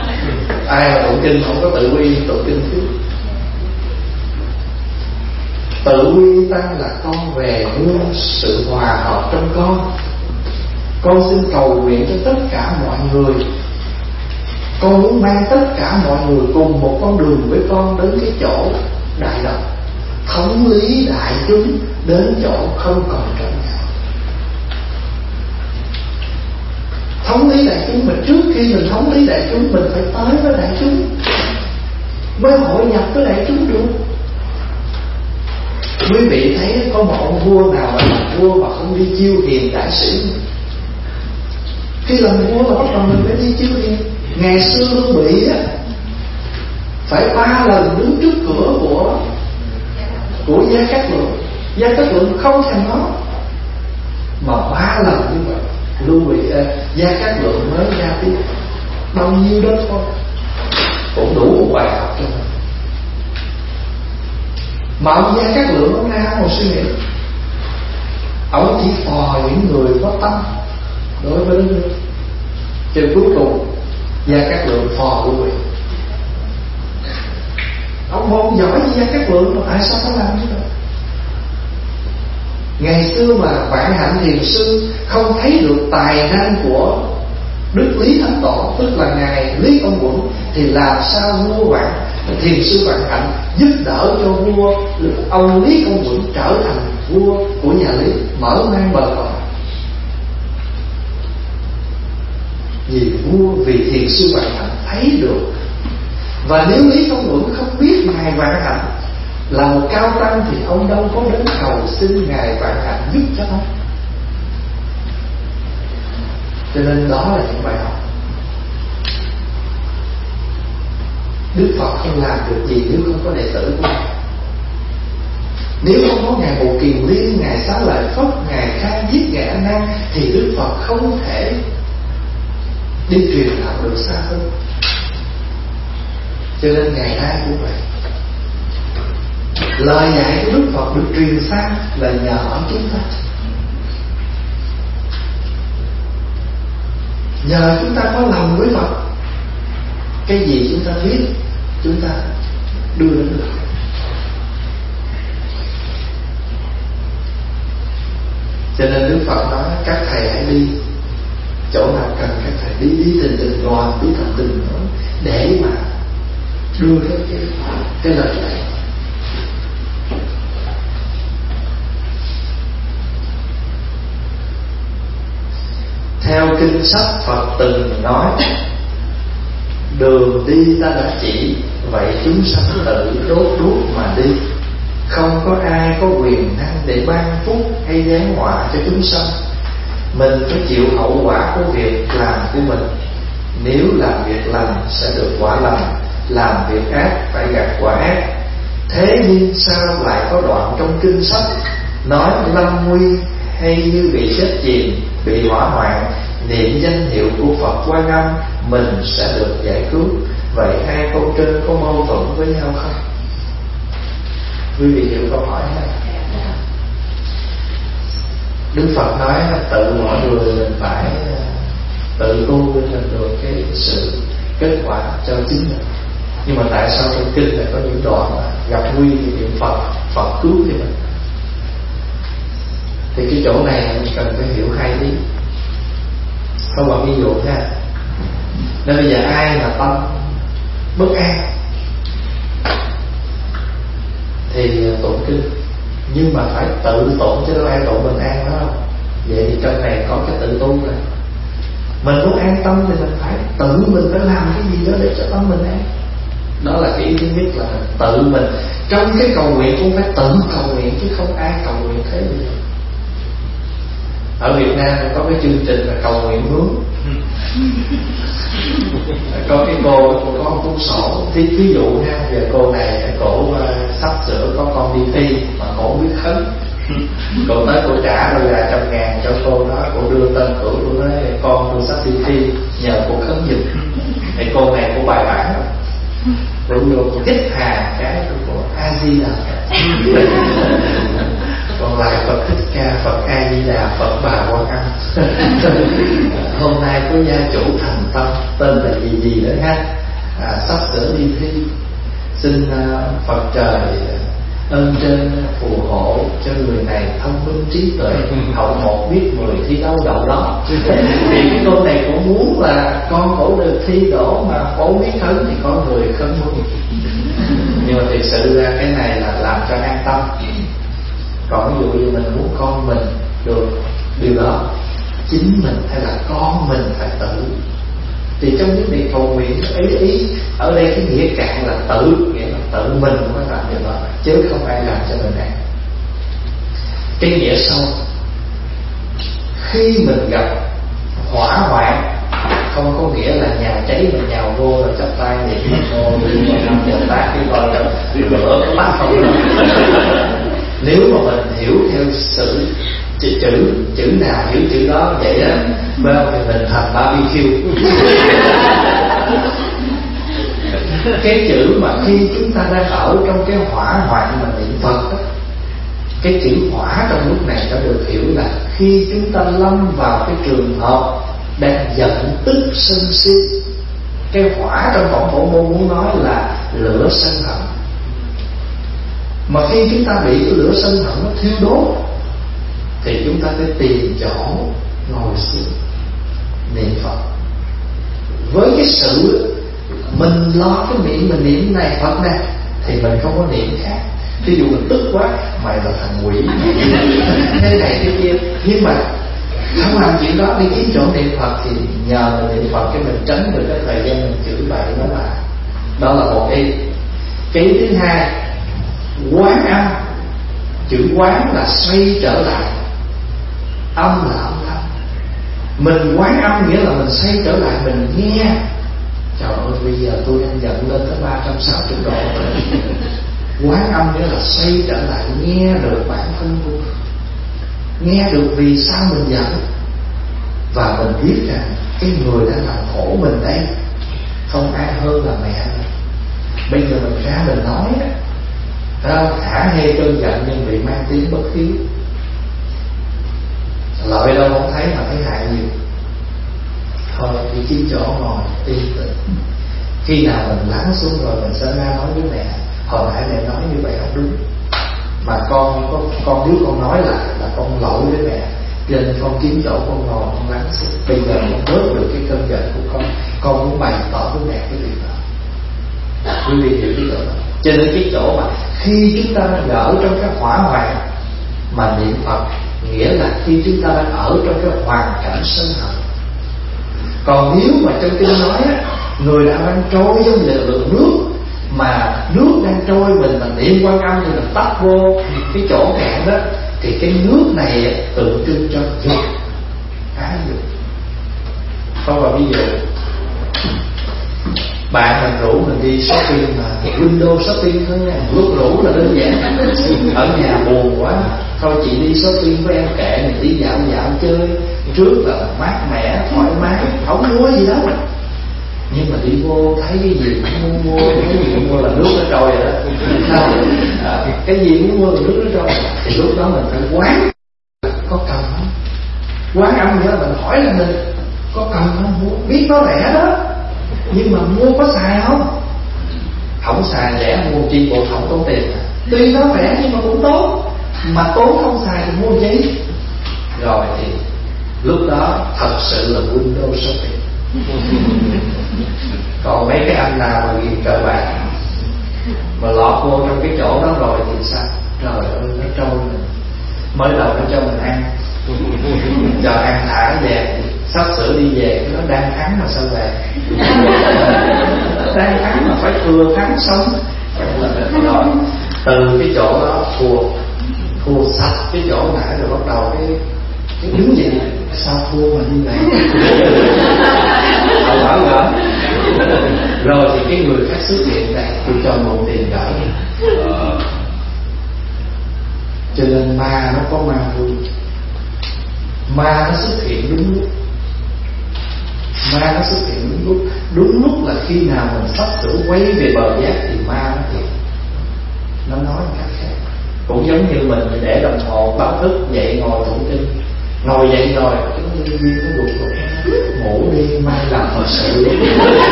Ai mà tụng kinh mà không có tự quy y tụng kinh thiếu. Tự quy tăng là con về nương sự hòa hợp trong con. Con xin cầu nguyện cho tất cả mọi người. Con muốn mang tất cả mọi người cùng một con đường với con đến cái chỗ đại đồng, thống lý đại chúng đến chỗ không còn trở ngại. Thống lý đại chúng, mà trước khi mình thống lý đại chúng, mình phải tới với đại chúng, mới hội nhập với đại chúng được. Quý vị thấy có một ông vua nào mà làm vua mà không đi chiêu hiền đại sĩ? Khi làm vua là bắt đầu mình phải đi chiêu hiền. Ngày xưa Lưu Bị á, phải ba lần đứng trước cửa của của Gia Cát Lượng. Gia Cát Lượng không thèm nó, mà ba lần như vậy Lưu Bị uh, Gia Cát Lượng mới ra tiếng. Bao nhiêu đó thôi cũng đủ một bài học cho mình. Mà ông Gia Cát Lượng ông ra một suy nghĩ, ông chỉ phò những người có tâm đối với đất nước. Cho cuối cùng Gia Cát Lượng phò Lưu Bị. Ông không giỏi như Gia Cát Lượng, mà tại sao phải làm như vậy? Ngày xưa mà Vạn Hạnh Thiền Sư không thấy được tài năng của Đức Lý Thánh Tổ, tức là ngài Lý Công Uẩn, thì làm sao vua Vạn Thiền Sư Vạn Hạnh giúp đỡ cho vua ông Lý Công Uẩn trở thành vua của nhà Lý, mở mang bờ cõi? Vì vua vì Thiền Sư Vạn Hạnh thấy được. Và nếu Lý Công Uẩn không biết ngài Vạn Hạnh là một cao tăng thì ông đâu có đến cầu xin ngài Vạn Hạnh giúp cho ông. Cho nên đó là những bài học. Đức Phật không làm được gì nếu không có đệ tử của ngài. Nếu không có ngài Bồ Kiền Liên, ngài Xá Lợi Phất, ngài Kha Diếp, ngài A Nan, thì Đức Phật không thể đi truyền đạo được xa hơn. Cho nên ngày nay cũng vậy. Lời dạy của Đức Phật được truyền sang là nhờ ở chúng ta. Nhờ chúng ta có lòng với Phật, cái gì chúng ta biết chúng ta đưa đến được. Cho nên Đức Phật nói các thầy hãy đi chỗ nào cần các thầy đi, đi từng từng đoàn, đi từng từng nữa, để mà đưa đến cái, cái lời dạy. Theo kinh sách Phật từng nói, đường đi ta đã chỉ, vậy chúng sanh tự đốt đuốc mà đi. Không có ai có quyền năng để ban phúc hay giáng họa cho chúng sanh. Mình phải chịu hậu quả của việc làm của mình. Nếu làm việc lành sẽ được quả lành, làm việc ác phải gặt quả ác. Thế nhưng sao lại có đoạn trong kinh sách nói lâm nguy hay như bị chết chìm, bị hỏa hoạn, niệm danh hiệu của Phật Quan Âm mình sẽ được giải cứu? Vậy hai câu trên có mâu thuẫn với nhau không? Quý vị hiểu câu hỏi này? Đức Phật nói tự mọi người mình phải tự tu để mình được cái sự kết quả cho chính mình. Nhưng mà tại sao trong kinh lại có những đoạn mà gặp nguy thì niệm Phật, Phật cứu thì mình? Thì cái chỗ này mình cần phải hiểu hai ý. Không bằng ví dụ nha. Nên bây giờ ai mà tâm bất an thì tụng kinh, nhưng mà phải tự tụng chứ đâu ai tụng mình an đó không? Vậy thì trong này có cái tự tu rồi. Mình muốn an tâm thì mình phải tự mình phải làm cái gì đó để cho tâm mình an. Đó là cái ý thứ nhất, là mình tự mình trong cái cầu nguyện cũng phải tự cầu nguyện, chứ không ai cầu nguyện thế bây giờ. Ở Việt Nam có cái chương trình là cầu nguyện hướng. Có cái cô cô có một cuốn sổ, ví, ví dụ nha, giờ cô này cổ uh, sắp sửa có con đi thi mà cổ không biết khấn. Cô tới cô trả rồi là trăm ngàn cho cô đó, cô đưa tên cửa, cô nói con tôi sắp đi thi nhờ cô khấn giùm. Thì cô này cô bài bản rồi, cô vô cô hít hà cái của A Di Đà. Còn lại Phật Thích Ca, Phật A Di Đà, Phật Bà Quan Âm. Hôm nay có gia chủ thành tâm tên là gì gì nữa ha, à, sắp sửa đi thi, xin uh, Phật trời ơn trên phù hộ cho người này thông minh trí tuệ, hậu một biết mười thi đâu đậu đó. Thì cái cô này cũng muốn là con cổ được thi đỗ mà cổ biết khấn thì có người khấn muốn. Nhưng mà thực sự ra cái này là làm cho an tâm. Còn ví dụ như mình muốn con mình được điều đó, chính mình hay là con mình phải tự. Thì trong những việc cầu nguyện ý ý ở đây cái nghĩa cạn là tự, nghĩa là tự mình mới làm điều đó, chứ không ai làm cho mình ăn. Cái nghĩa sâu, khi mình gặp hỏa hoạn, không có nghĩa là nhà cháy mình nhào vô rồi chắp tay niệm Nam Mô năm giờ ta cái gọi là lửa cái bát không được. Nếu mà mình hiểu theo sự chữ chữ, chữ nào hiểu chữ đó vậy đó, phải không? Thì mình thành barbecue. Cái chữ mà khi chúng ta đang ở trong cái hỏa hoạn mà niệm Phật đó, cái chữ hỏa trong lúc này đã được hiểu là khi chúng ta lâm vào cái trường hợp đang giận tức sân si. Cái hỏa trong Phật Phổ Môn muốn nói là lửa sân hận. Mà khi chúng ta bị cái lửa sân hận nó thiêu đốt thì chúng ta phải tìm chỗ ngồi xuống niệm Phật. Với cái sự mình lo cái miệng mình niệm này Phật này thì mình không có niệm khác. Ví dụ mình tức quá, mày là thằng quỷ thế này thế kia, nhưng mà không làm chuyện đó, đi kiếm chỗ niệm Phật thì nhờ mình niệm Phật cái mình tránh được cái thời gian mình chửi bậy đó là đó là một ý. Cái ý thứ hai, quán âm. Chữ quán là xoay trở lại, âm là âm thanh. Mình quán âm nghĩa là mình xoay trở lại, mình nghe. Trời ơi, bây giờ tôi đang giận lên tới ba trăm sáu mươi độ rồi. Quán âm nghĩa là xoay trở lại, nghe được bản thân tôi, nghe được vì sao mình giận, và mình biết rằng cái người đang làm khổ mình đây không ai hơn là mẹ mình. Bây giờ mình ra mình nói đó, thả hê cơn giận nhưng bị mang tiếng bất hiếu, lợi đâu không thấy mà thấy hại nhiều. Thôi đi kiếm chỗ ngồi yên tĩnh. Khi nào mình lắng xuống rồi mình sẽ ra nói với mẹ, hồi nãy mẹ nói như vậy không đúng, mà con con, con đứa con nói lại là con lỗi với mẹ, cho nên con kiếm chỗ con ngồi con lắng xuống. Bây giờ con bớt được cái cơn giận của con, con muốn bày tỏ với mẹ cái việc đó. Quý vị hiểu cái chỗ đó. Cho nên cái chỗ mà khi chúng ta đang ở trong cái hỏa hoạn mà niệm Phật, nghĩa là khi chúng ta đang ở trong cái hoàn cảnh sân hận. Còn nếu mà trong kinh nói á, người đã đang trôi trong lượng nước, mà nước đang trôi mình mà niệm Quan Âm thì mình tắt vô cái chỗ cạn đó, thì cái nước này tượng trưng cho dục, ái dục. Không, và ví dụ bạn mình rủ mình đi shopping mà window shopping thôi nha, lúc rủ là đơn giản. Ở nhà buồn quá, thôi chị đi shopping với em kệ, mình đi dạo dạo chơi, trước là mát mẻ thoải mái, không mua gì đâu. Nhưng mà đi vô thấy cái gì cũng muốn mua, cái gì cũng mua là nước nó trôi rồi đó. À, cái gì muốn mua là nước nó trôi, thì lúc đó mình phải quán có cần không. Quán âm nữa mình hỏi là mình có cần không, mua biết nó rẻ đó, nhưng mà mua có xài không? Không xài rẻ mua chi bộ không tốn tiền. Tuy nó rẻ nhưng mà cũng tốn, mà tốn không xài thì mua gì? Rồi thì lúc đó thật sự là window shopping. Còn mấy cái anh nào mà ghiền cờ bạc mà lọt vô trong cái chỗ đó rồi thì sao? Trời ơi, nó trôi mình. Mới đầu nó cho mình ăn, cho ăn thả về, sắp sửa đi về nó đang thắng mà sao về. Đang thắng mà phải thừa thắng sống. Rồi từ cái chỗ đó thua, thua sạch cái chỗ nãy rồi bắt đầu cái cái đứng vậy này, sao thua mà như này. Ông bảo gỡ. Rồi thì cái người khác xuất hiện này, tôi cho một tiền gỡ. Cho nên ma nó có ma vui. Ma nó xuất hiện đúng lúc. Ma nó xuất hiện đúng lúc. Đúng lúc là khi nào mình sắp sửa quay về bờ giác thì ma nó hiện. Nó nói cách khác. Cũng giống như mình để đồng hồ báo thức dậy ngồi tụng kinh, ngồi dậy rồi cái nhân viên nó gục gục ngủ đi, mai làm hồi sự.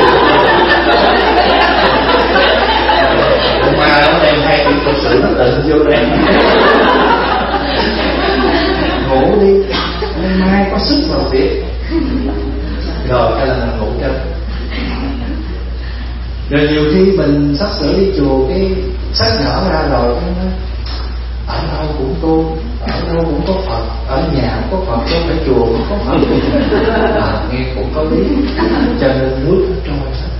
Ma nó đem hai cái thực sự nó tịnh vô phân biệt. Rồi cái là mình ngủ chân. Rồi nhiều khi mình sắp sửa đi chùa, cái sách nhỏ ra rồi cái nói, ở đâu cũng tu, ở đâu cũng có Phật, ở nhà cũng có Phật, không phải chùa cũng có Phật. À, nghe cũng có lý, cho nên nước nó trôi hết.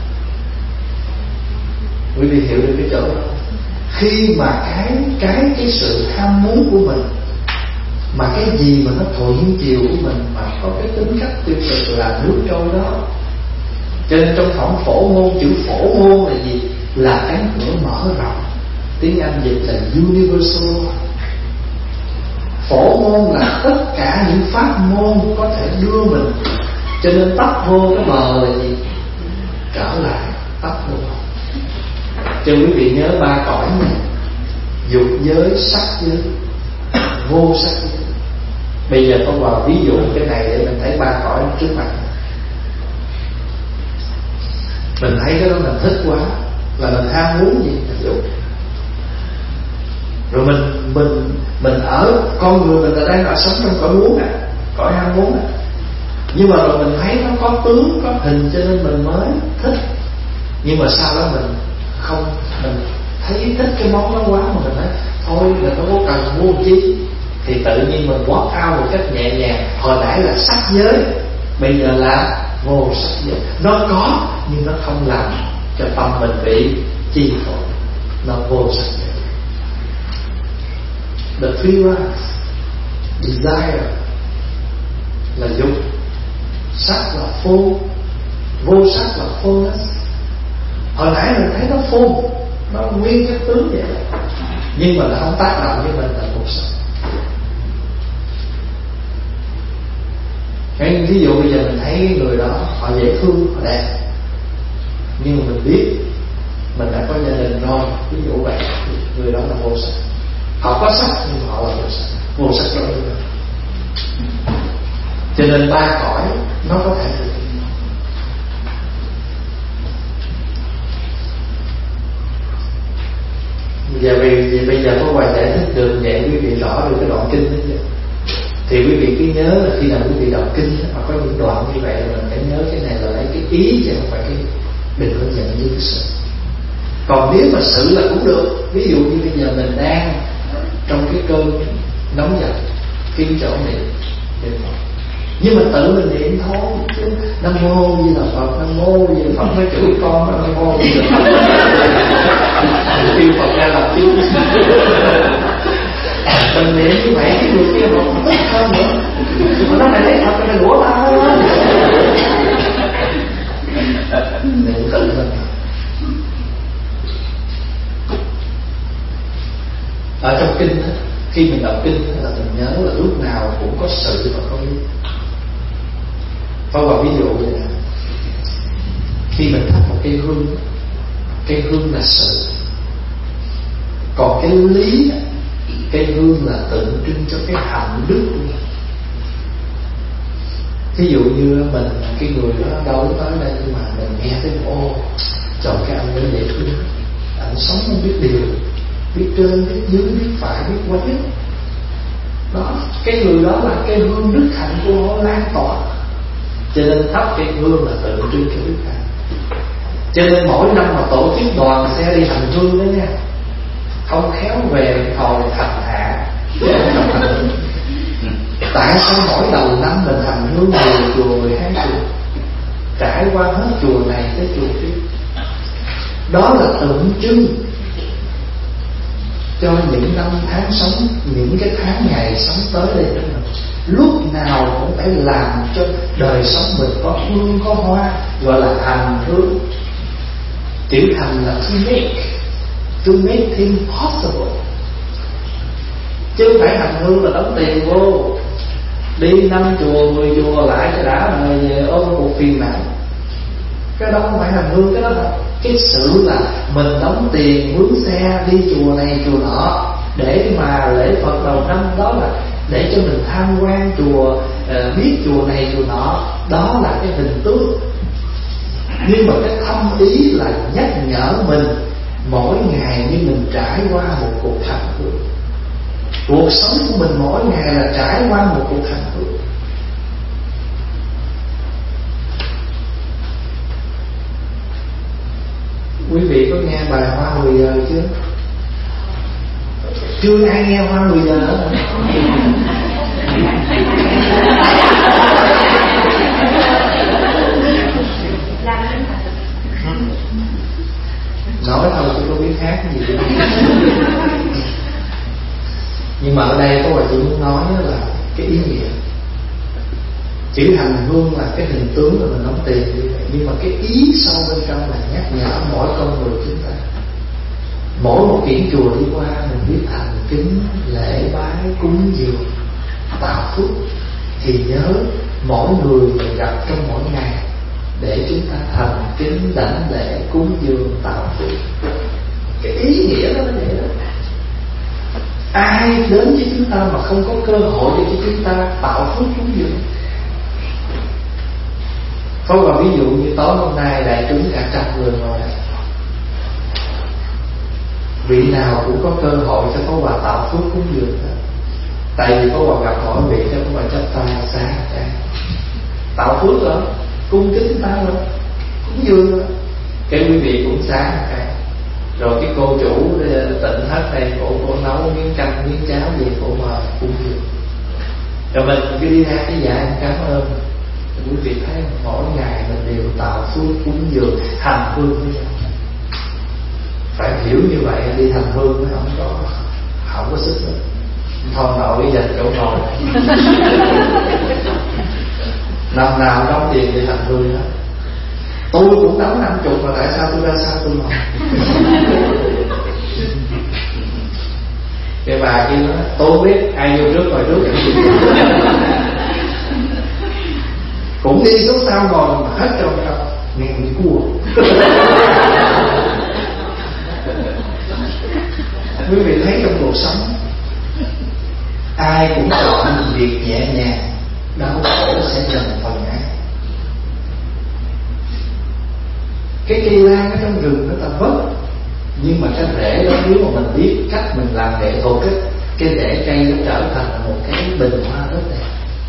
Quý vị hiểu được cái chỗ đó. Khi mà cái cái cái sự ham muốn của mình, mà cái gì mà nó thuận chiều của mình mà có cái tính cách tiêu cực là nước trôi đó. Cho nên trong phẩm phổ môn, chữ phổ môn là gì? Là cánh cửa mở rộng. Tiếng Anh dịch là universal. Phổ môn là tất cả những pháp môn có thể đưa mình. Cho nên tấp vô cái bờ là gì? Trở lại tấp vô. Cho quý vị nhớ ba cõi này: dục giới, sắc giới, vô sắc giới. Bây giờ tôi vào ví dụ cái này để mình thấy ba cõi trước mặt. Mình thấy cái đó mình thích quá, là mình ham muốn gì mình dục. Rồi mình mình mình ở con người mình là đang ở sống trong cõi muốn à, cõi ham muốn à. Nhưng mà rồi mình thấy nó có tướng, có hình cho nên mình mới thích. Nhưng mà sau đó mình không, mình thấy thích cái món đó quá mà mình nói thôi mình không có cần mua chi, thì tự nhiên mình walk out một cách nhẹ nhàng. Hồi nãy là sắc giới, bây giờ là vô sắc giới. Nó có nhưng nó không làm cho tâm mình bị chi phối. Nó vô sắc giới. The feelings, desire là dục, sắc là full, vô sắc là fullness. Hồi nãy mình thấy nó full, nó nguyên cái tướng vậy, nhưng mà nó không tác động với mình là cuộc sống. Cái ví dụ bây giờ mình thấy cái người đó họ dễ thương, họ đẹp, nhưng mà mình biết mình đã có gia đình rồi, ví dụ vậy, người đó là vô sắc. Họ có sắc nhưng mà họ là vô sắc, vô sắc rồi. Cho nên ba cõi nó có thể thực hiện. Giờ vì, vì bây giờ có bài giải thích được vậy quý vị rõ được cái đoạn kinh đó vậy. Thì quý vị cứ nhớ là khi nào quý vị đọc kinh mà có những đoạn như vậy là mình phải nhớ cái này là lấy cái ý chứ không phải cái, đừng có nhận như cái sự. Còn nếu mà sự là cũng được. Ví dụ như bây giờ mình đang trong cái cơn nóng giận, kiếm chỗ niệm niệm Phật, nhưng mà tự mình niệm thôi chứ Nam Mô Di Đà Phật, Nam Mô Di Đà Phật, mấy chữ con Nam Mô Di Đà Phật kêu Phật ra làm chứ. Mình niệm như vậy cái người kia họ không thích hơn nữa, mà nó lại lấy Phật cái đũa ta niệm tự mình. Ở trong kinh đó, khi mình đọc kinh là mình nhớ là lúc nào cũng có sự và có lý. Có một ví dụ vậy là khi mình thắp một cây hương, cây hương là sự, còn cái lý, cây hương là tượng trưng cho cái hạnh đức của mình. Ví dụ như mình, cái người đó đâu tới đây nhưng mà mình nghe thấy ô, trời cái anh ấy dễ thương, anh sống không biết điều, biết trên, biết dưới, biết phải, biết quấy đó. Cái người đó là cái hương đức hạnh của họ lan tỏa. Cho nên thắp cây hương là tượng trưng cho đức hạnh. Cho nên mỗi năm mà tổ chức đoàn xe đi hành hương đó nha, không khéo về hồi thành hạ. Tại sao mỗi đầu năm mình hành hương mười chùa, mười hai chùa, trải qua hết chùa này tới chùa kia? Đó là tượng trưng cho những năm tháng sống, những cái tháng ngày sống tới đây của mình. Lúc nào cũng phải làm cho đời sống mình có hương, có hoa, gọi là hành hương. Chữ hành là to make, to make things possible. Chứ không phải hành hương là đóng tiền vô, đi năm chùa, mười chùa lại cho đã rồi về ôm một phiền não. Cái đó không phải hành hương, cái đó là cái sự là mình đóng tiền mướn xe đi chùa này chùa nọ để mà lễ Phật đầu năm, đó là để cho mình tham quan chùa, biết chùa này chùa nọ, đó là cái hình tướng. Nhưng mà cái thâm ý là nhắc nhở mình mỗi ngày như mình trải qua một cuộc hành hương. Cuộc sống của mình mỗi ngày là trải qua một cuộc hành hương. Quý vị có nghe bài Hoa mười giờ chưa? Chưa ai nghe Hoa mười giờ nữa. Nói thôi chứ có biết hát gì đâu. Nhưng mà ở đây có bà chỉ muốn nói là cái ý nghĩa. Chữ hành hương là cái hình tướng là mình đóng tiền như vậy, nhưng mà cái ý sâu bên trong là nhắc nhở mỗi con người chúng ta. Mỗi một kiển chùa đi qua mình biết thành kính, lễ bái, cúng dường, tạo phước, thì nhớ mỗi người mình gặp trong mỗi ngày để chúng ta thành kính, đảnh lễ, cúng dường, tạo phước. Cái ý nghĩa đó là vậy đó. Ai đến với chúng ta mà không có cơ hội để cho chúng ta tạo phước cúng dường? Có một ví dụ như tối hôm nay đại chúng cả trăm người ngồi đây, vị nào cũng có cơ hội cho có quà tạo phước cúng dường đó. Tại vì có quà gặp hỏi vị cho có quà chấp tay sáng cái tạo phước đó, cung kính ta rồi, cúng dường rồi. Cái quý vị cũng sáng cái, rồi cái cô chủ Tịnh Thất đây, cổ cổ nấu miếng canh miếng cháo gì cổ mời cúng dường. Rồi mình cứ đi ra cái dạ cảm ơn. Quý vị thấy mỗi ngày mình đều tạo phước cúng dường hành hương với nhau. Phải hiểu như vậy đi hành hương nó không có không có sức nữa. Thôi nội dành chỗ ngồi. Năm nào đóng tiền đi hành hương đó. Tôi cũng đóng năm chục mà tại sao tôi ra sao tôi ngồi. Cái bà kia nói tôi biết ai vô trước ngồi trước. Cũng đi xuống sau ngồi mà hết trong trong nghe bị cua. Quý vị thấy trong cuộc sống ai cũng chọn việc nhẹ nhàng, đau khổ sẽ dần phần ngã. Cái cây lan ở trong rừng nó ta vất, nhưng mà cái rễ đó nếu mà mình biết cách mình làm nghệ thuật ấy, cái rễ cây nó trở thành một cái bình hoa rất đẹp.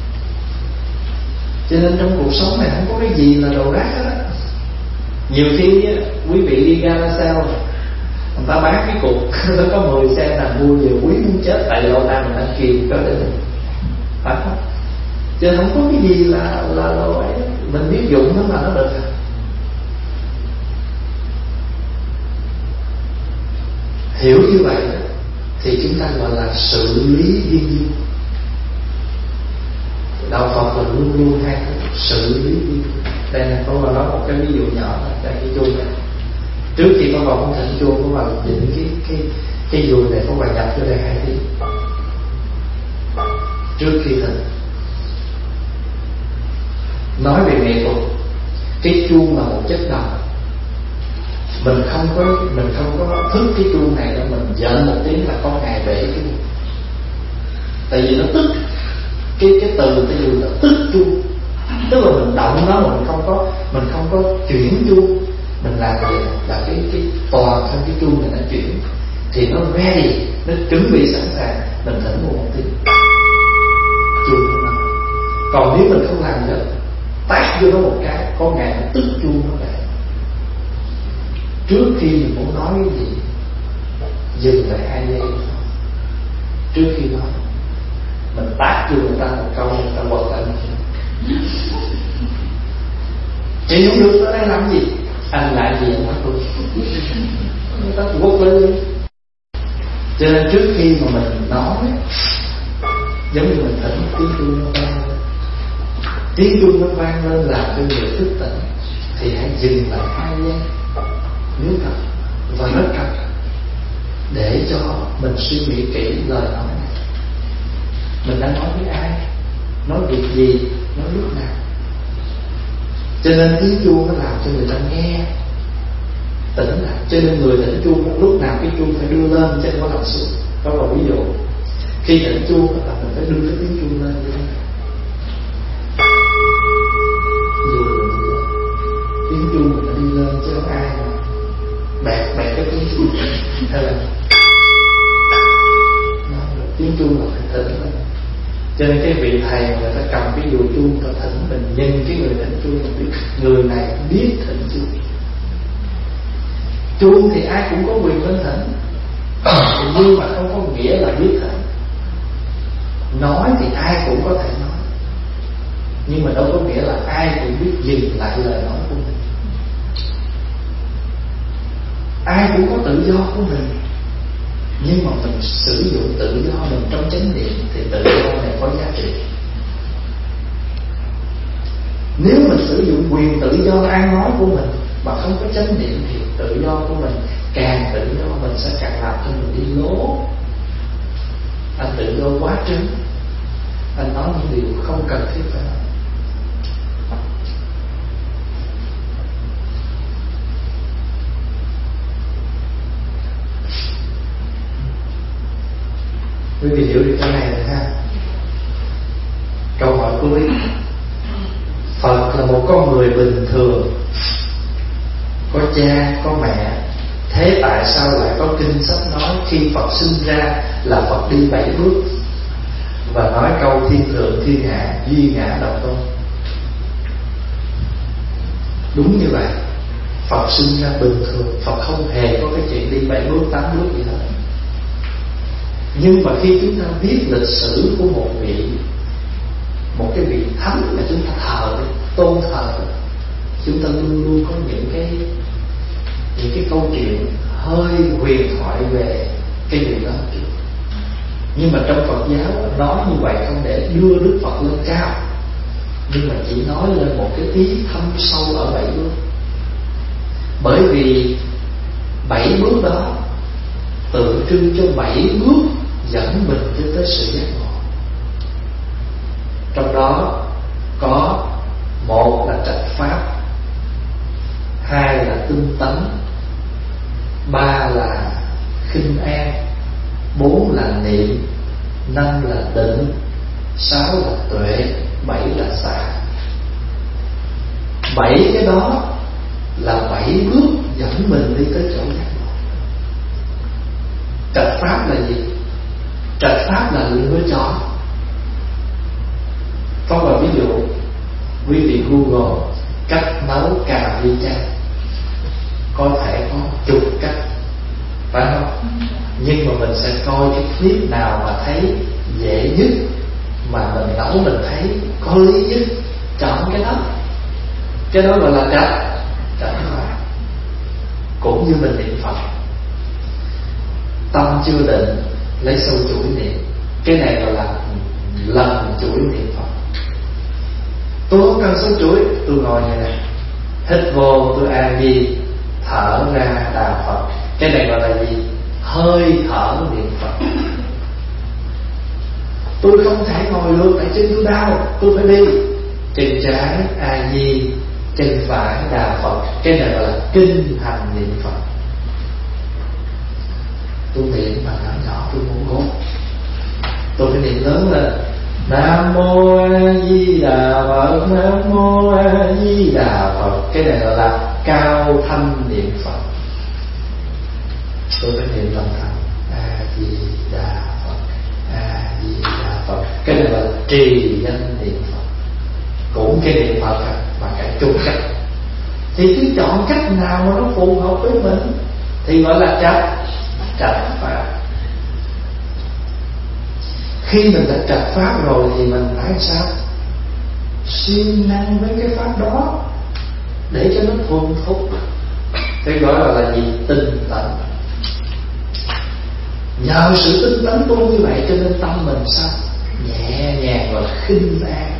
Cho nên trong cuộc sống này không có cái gì là đồ rác hết á. Nhiều khi quý vị đi ra sao người ta bán cái cục nó có mười sen là mua vừa quý muốn chết, tại lâu nay mình đang kìm có để mình phải không? Cho nên không có cái gì là là đồ ấy, mình biết dụng nó mà nó được. Hiểu như vậy thì chúng ta gọi là xử lý duyên duyên. Đạo Phật là luôn luôn hay xử lý duyên. Đây là có vào đó một cái ví dụ nhỏ tại cái chuông này. Trước khi có vào không thỉnh chuông có vào định cái cái cái chuông này có vào nhập cho đây hai tiếng. Trước khi thỉnh nói về nghệ thuật, cái chuông là một chất đồng. Mình không có mình không có thức cái chuông này đâu, mình giận một tiếng là có ngày bể cái chuông. Tại vì nó tức cái cái từ cái chuông là tức chuông, tức là mình động nó mình không có mình không có chuyển chuông, mình làm gì là cái cái toàn thân cái chuông này nó chuyển thì nó ready, nó chuẩn bị sẵn sàng, mình thỉnh một tiếng chuông nó nằm. Còn nếu mình không làm được tát vô nó một cái, có ngày nó tức chuông nó lại. Trước khi mình muốn nói cái gì dừng lại hai giây. Trước khi nói mình tát vô người ta một câu, người ta quật lại mình. Chị không được ở đây làm gì? Anh lại gì anh nói tôi. Người ta quật lên. Cho nên trước khi mà mình nói, giống như mình thỉnh tiếng chuông nó vang lên, tiếng chuông nó vang lên làm cho người thức tỉnh, thì hãy dừng lại hai giây nếu cần và rất cần để cho mình suy nghĩ kỹ lời nói này. Mình đang nói với ai, nói việc gì, nói lúc nào. Cho nên tiếng chuông nó làm cho người ta nghe tỉnh lại. Cho nên người thỉnh chuông lúc nào cái chuông phải đưa lên chứ không có làm xuống. Đó là ví dụ khi thỉnh chuông là mình phải đưa cái tiếng chuông lên như thế này. Dù tiếng chuông mình phải đi lên chứ không ai mà bẹt bẹt cái tiếng chuông hay là tiếng chuông là phải thỉnh lên. Cho nên cái vị thầy người ta cầm cái dùi chuông ta thỉnh, mình nhìn cái người thỉnh chuông mình biết người này biết thỉnh chuông. Chuông thì ai cũng có quyền lên thỉnh, nhưng mà không có nghĩa là biết thỉnh. Nói thì ai cũng có thể nói, nhưng mà đâu có nghĩa là ai cũng biết dừng lại lời nói của mình. Ai cũng có tự do của mình, nhưng mà mình sử dụng tự do mình trong chánh niệm thì tự do này có giá trị. Nếu mình sử dụng quyền tự do ăn nói của mình mà không có chánh niệm thì tự do của mình càng tự do, mình sẽ càng làm cho mình đi lố. Anh tự do quá trớn, anh nói những điều không cần thiết phải nói. Quý vị hiểu được cái này rồi ha. Câu hỏi cuối: Phật là một con người bình thường, có cha, có mẹ, thế tại sao lại có kinh sách nói khi Phật sinh ra là Phật đi bảy bước, và nói câu thiên thượng thiên hạ duy ngã độc tôn? Đúng như vậy, Phật sinh ra bình thường, Phật không hề có cái chuyện đi bảy bước, tám bước gì hết. Nhưng mà khi chúng ta biết lịch sử của một vị, một cái vị thánh mà chúng ta thờ, tôn thờ, chúng ta luôn luôn có những cái những cái câu chuyện hơi huyền thoại về cái vị đó. Nhưng mà trong Phật giáo nói như vậy không để đưa Đức Phật lên cao, nhưng mà chỉ nói lên một cái ý thâm sâu ở bảy bước. Bởi vì bảy bước đó tượng trưng cho bảy bước dẫn mình đến tới sự giác ngộ. Trong đó có một là trạch pháp, hai là tinh tấn, ba là khinh an, bốn là niệm, năm là định, sáu là tuệ, bảy là xả. Bảy cái đó là bảy bước dẫn mình đi tới chỗ giác ngộ. Trạch pháp là gì? Trạch pháp là lựa chọn. Có một ví dụ, quý vị Google cách nấu cà ri chay, có thể có chục cách, phải không? Nhưng mà mình sẽ coi cái clip nào mà thấy dễ nhất, mà mình nấu mình thấy có lý nhất, chọn cái đó. Cái đó gọi là trạch trạch pháp. Cũng như mình niệm Phật, tâm chưa định lấy sâu chuỗi niệm, cái này gọi là lần chuỗi niệm Phật. Tôi không cần sâu chuỗi, tôi ngồi như này, hít vô tôi a di, thở ra đà Phật, cái này gọi là gì? Hơi thở niệm Phật. Tôi không thể ngồi được tại chân tôi đau, tôi phải đi, chân trái a di, chân phải đà Phật, cái này gọi là kinh hành niệm Phật. Tôi niệm mà nhỏ nhỏ tôi muốn ngủ, tôi phải niệm lớn lên: Nam mô A Di Đà Phật, Nam mô A Di Đà Phật, cái này gọi là cao thanh niệm Phật. Tôi phải niệm lần thành A Di Đà Phật, A Di Đà Phật, cái này là trì danh niệm Phật. Cũng cái niệm Phật mà cả chục cách, thì cứ chọn cách nào mà nó phù hợp với mình thì gọi là trạch trạch pháp. Khi mình đã trạch pháp rồi thì mình phải sao? Siêng năng với cái pháp đó để cho nó thuần thục. Cái gọi là, là gì? Tinh tấn. Nhờ sự tinh tấn tu như vậy cho nên tâm mình sao? Nhẹ nhàng và khinh an.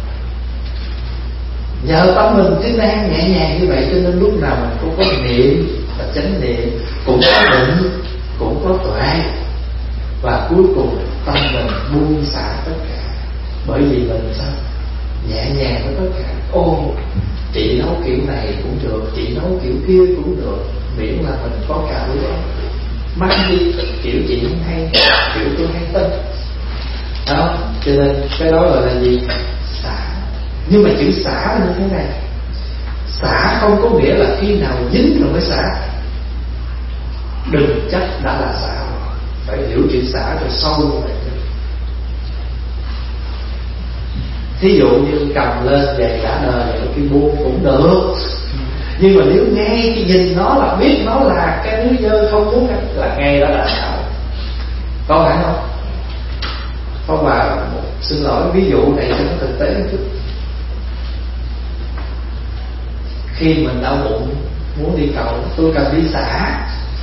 Nhờ tâm mình khinh an nhẹ nhàng như vậy cho nên lúc nào mình cũng có niệm và chánh niệm, cũng có định, cũng có tuệ, và cuối cùng tâm mình buông xả tất cả. Bởi vì mình sao? Nhẹ nhàng với tất cả. Ô, chị nấu kiểu này cũng được, chị nấu kiểu kia cũng được, miễn là mình có cả bữa đó. Mang đi kiểu chị không hay, kiểu tôi hay tin đó. Cho nên cái đó gọi là gì? Xả. Nhưng mà chữ xả là như thế này. Xả không có nghĩa là khi nào dính rồi mới xả. Đừng chắc đã là xả rồi. Phải hiểu chữ xả rồi sâu như vậy. Thí dụ như cầm lên giày đã đời cái buông cũng được, Nhưng mà nếu ngay cái nhìn nó là biết nó là cái thứ dơ không muốn ăn, là ngay đó là xạo. Có phải không? Không, bà xin lỗi ví dụ này cho nó thực tế một chút. Khi mình đau bụng muốn đi cầu, tôi cần đi xả,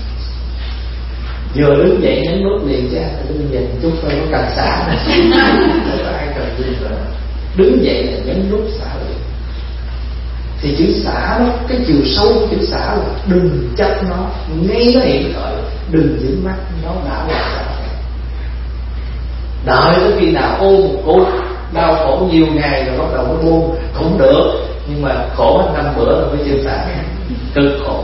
vừa đứng dậy nhấn nút liền chứ, đứng nhìn chút thôi có cần xả này. Không có ai cần gì nữa, đứng dậy là nhấn nút xả liền. Thì chữ xả nó, cái chiều sâu của chữ xả là đừng chấp nó, ngay nó hiện khởi, đừng dính mắt nó đã là xả. Đợi tới khi nào ôm một cục đau khổ nhiều ngày rồi bắt đầu mới buông cũng được, nhưng mà khổ hết năm bữa rồi mới chịu xả, cực khổ.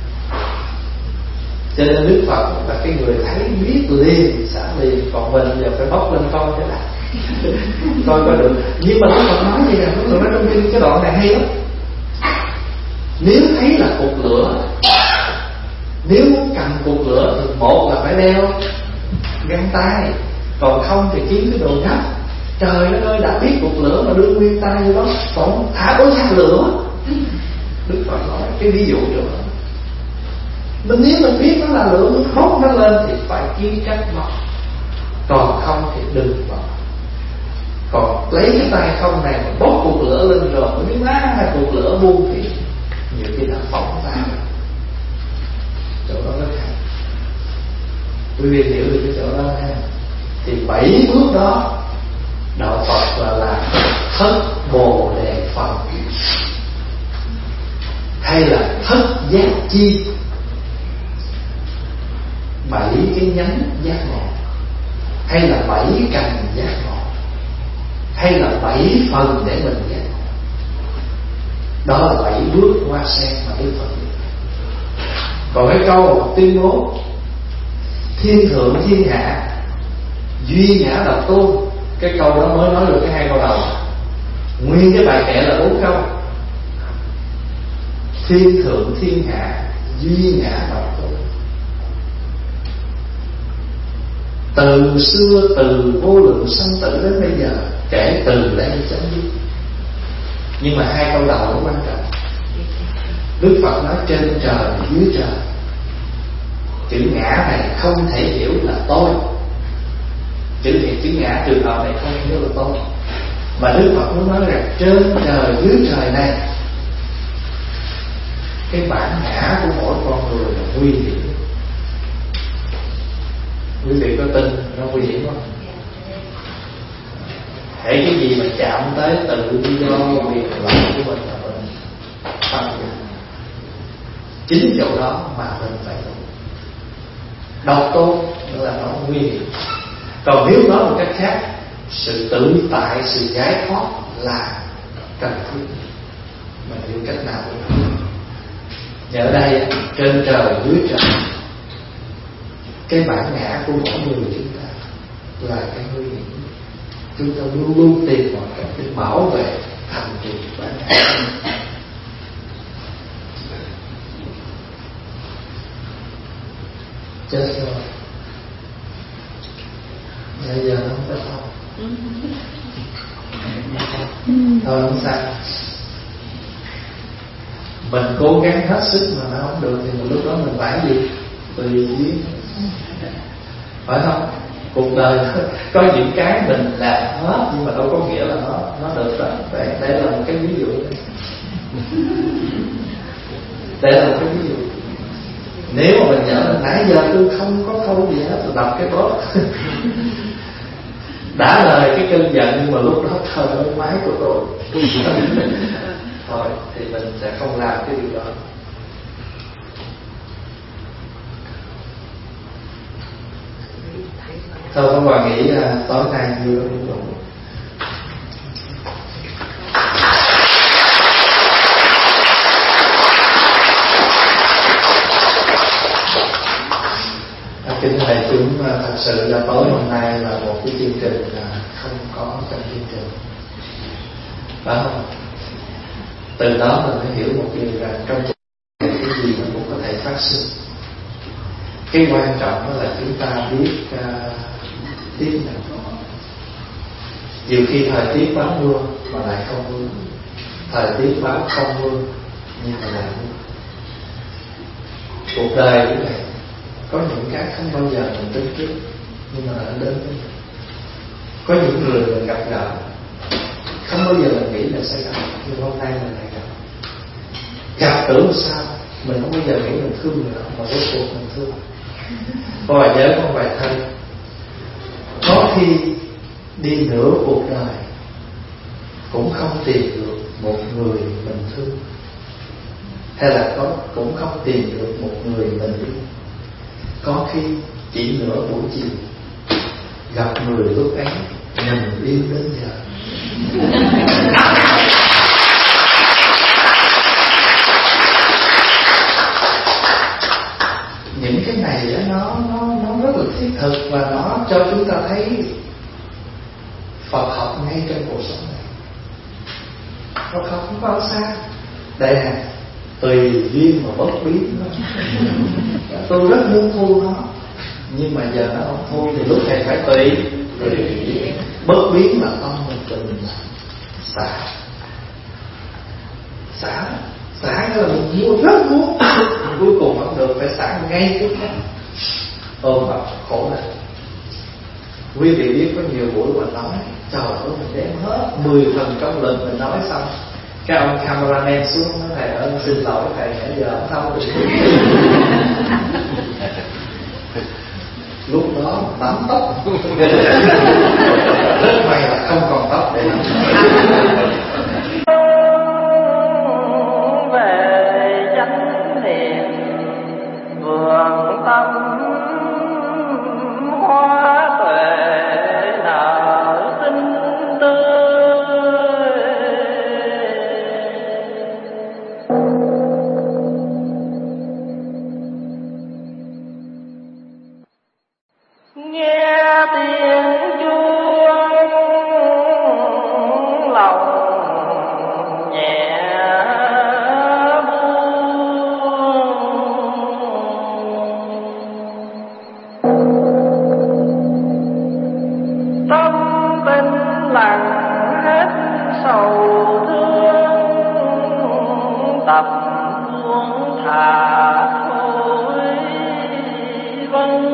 Cho nên Đức Phật là cái người thấy biết liền xả liền, còn mình giờ phải bóc lên coi cái nào coi có được. Nhưng mà Đức Phật nói gì nè, Đức Phật nói trong kinh cái đoạn này hay lắm. Nếu thấy là cục lửa, nếu muốn cầm cục lửa thì một là phải đeo găng tay, còn không thì kiếm cái đồ gấp. Trời đất ơi, đã biết cục lửa mà đưa nguyên tay như đó, còn thả có ra lửa. Đức Phật nói cái ví dụ cho mình. Mình nếu mình biết nó là lửa, mình hốt nó lên thì phải kiếm cách bỏ, còn không thì đừng bỏ. Còn lấy cái tay không này mà bóp cục lửa lên rồi mới biết má hai cục lửa buông thì nhiều khi nó phóng ra. Chỗ đó rất hay, quý vị hiểu được cái chỗ đó ha. Thì bảy bước đó đạo Phật là làm thất bồ đề phần, hay là thất giác chi, bảy cái nhánh giác ngộ, hay là bảy cành giác ngộ, hay là bảy phần để mình giác ngộ. Đó là bảy bước hoa sen mà Đức Phật. Còn cái câu tuyên bố thiên thượng thiên hạ duy ngã độc tôn, cái câu đó mới nói được cái hai câu đầu. Nguyên cái bài kệ là bốn câu: thiên thượng thiên hạ duy ngã độc tôn. Từ xưa từ vô lượng sanh tử đến bây giờ, kể từ đây chấm dứt. Nhưng mà hai câu đầu nó quan trọng. Đức Phật nói trên trời dưới trời. Chữ ngã này không thể hiểu là tôi. Chữ thiệt chữ ngã trường hợp này không hiểu là tôi. Mà Đức Phật muốn nói rằng trên trời dưới trời này, cái bản ngã của mỗi con người là nguy hiểm. Quý vị có tin nó nguy hiểm không? Hãy cái gì mà chạm tới tự do quyền lợi của mình là mình phạm vào. Chính chỗ đó mà mình phải độc tôn là nó nguy hiểm. Còn nếu nói một cách khác, sự tự tại, sự giải thoát là cần thiết. Mình hiểu cách nào cũng được. Ở đây trên trời dưới trời, cái bản ngã của mỗi người chúng ta là cái nguy hiểm. Chúng ta luôn luôn tìm mọi cách để bảo vệ thành tựu bản ngã. Chết rồi, bây giờ nó không có thôi. Thôi không sao, mình cố gắng hết sức mà nó không được thì một lúc đó mình phải gì? Tùy duyên, phải không? Cuộc đời có những cái mình làm hết nhưng mà đâu có nghĩa là nó nó được đó. Đây, đây là một cái ví dụ. Đây là một cái ví dụ. Nếu mà mình nhớ là nãy giờ tôi không có câu gì hết, tôi đọc cái bóp đã lời cái cơn giận, nhưng mà lúc đó thơ ơi máy của tôi thôi thì mình sẽ không làm cái điều đó. Thôi các bạn nghĩ là tối nay như đó cũng đủ. Kính thầy chúng, thật sự là tối hôm nay là một cái chương trình không có trong chương trình, phải không? Từ đó mình phải hiểu một điều rằng trong cuộc đời cái gì nó cũng có thể phát sinh. Cái quan trọng đó là chúng ta biết uh, tiếp nhận. Nhiều khi thời tiết báo mưa mà lại không mưa, thời tiết báo không mưa Nhưng mà làm cuộc đời như này, có những cái không bao giờ mình tính trước, nhưng mà nó đến với mình. Có những người mình gặp gỡ không bao giờ mình nghĩ là sẽ gặp, nhưng hôm nay mình lại gặp. Gặp tưởng sao mình không bao giờ nghĩ mình thương người đó, mà rốt cuộc mình thương. Có bài nhớ có bài thơ: có khi đi nửa cuộc đời cũng không tìm được một người mình thương, hay là có cũng không tìm được một người mình yêu. Có khi chỉ nửa buổi chiều gặp người lúc ấy mình yêu đến giờ. Những cái này nó nó nó rất là thiết thực, và nó cho chúng ta thấy Phật học ngay trong cuộc sống này. Phật học không có ở xa. Đây nè, tùy duyên mà bất biến đó. Tôi rất muốn thu nó, nhưng mà giờ nó không thu thì lúc này phải tùy tùy bất biến là con mình tự mình xả xả xả là mình mua rất muốn, cuối cùng không được, phải xả ngay tức khắc. Ôm vào khổ này. Quý vị biết có nhiều buổi mình nói, trời ơi mình đem hết mười phần công lực mình nói xong, cái ông cameraman xuống nói: thầy ơi xin lỗi thầy, nãy giờ không thông được. Lúc đó nắm tóc rất may là không còn tóc để nắm. Về chánh niệm vườn tâm hoa tuệ nở xinh tươi, nghe tiếng chuông lòng nhẹ buông, tâm tinh lặng hết sầu thương, tập buông thả thôi vân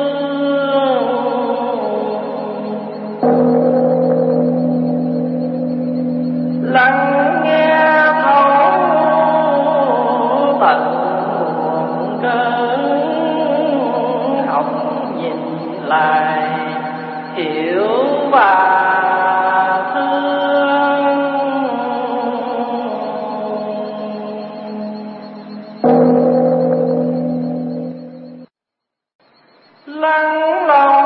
lắng nghe thấu tận nguồn cơn, học nhìn lại hiểu và thương, lắng lòng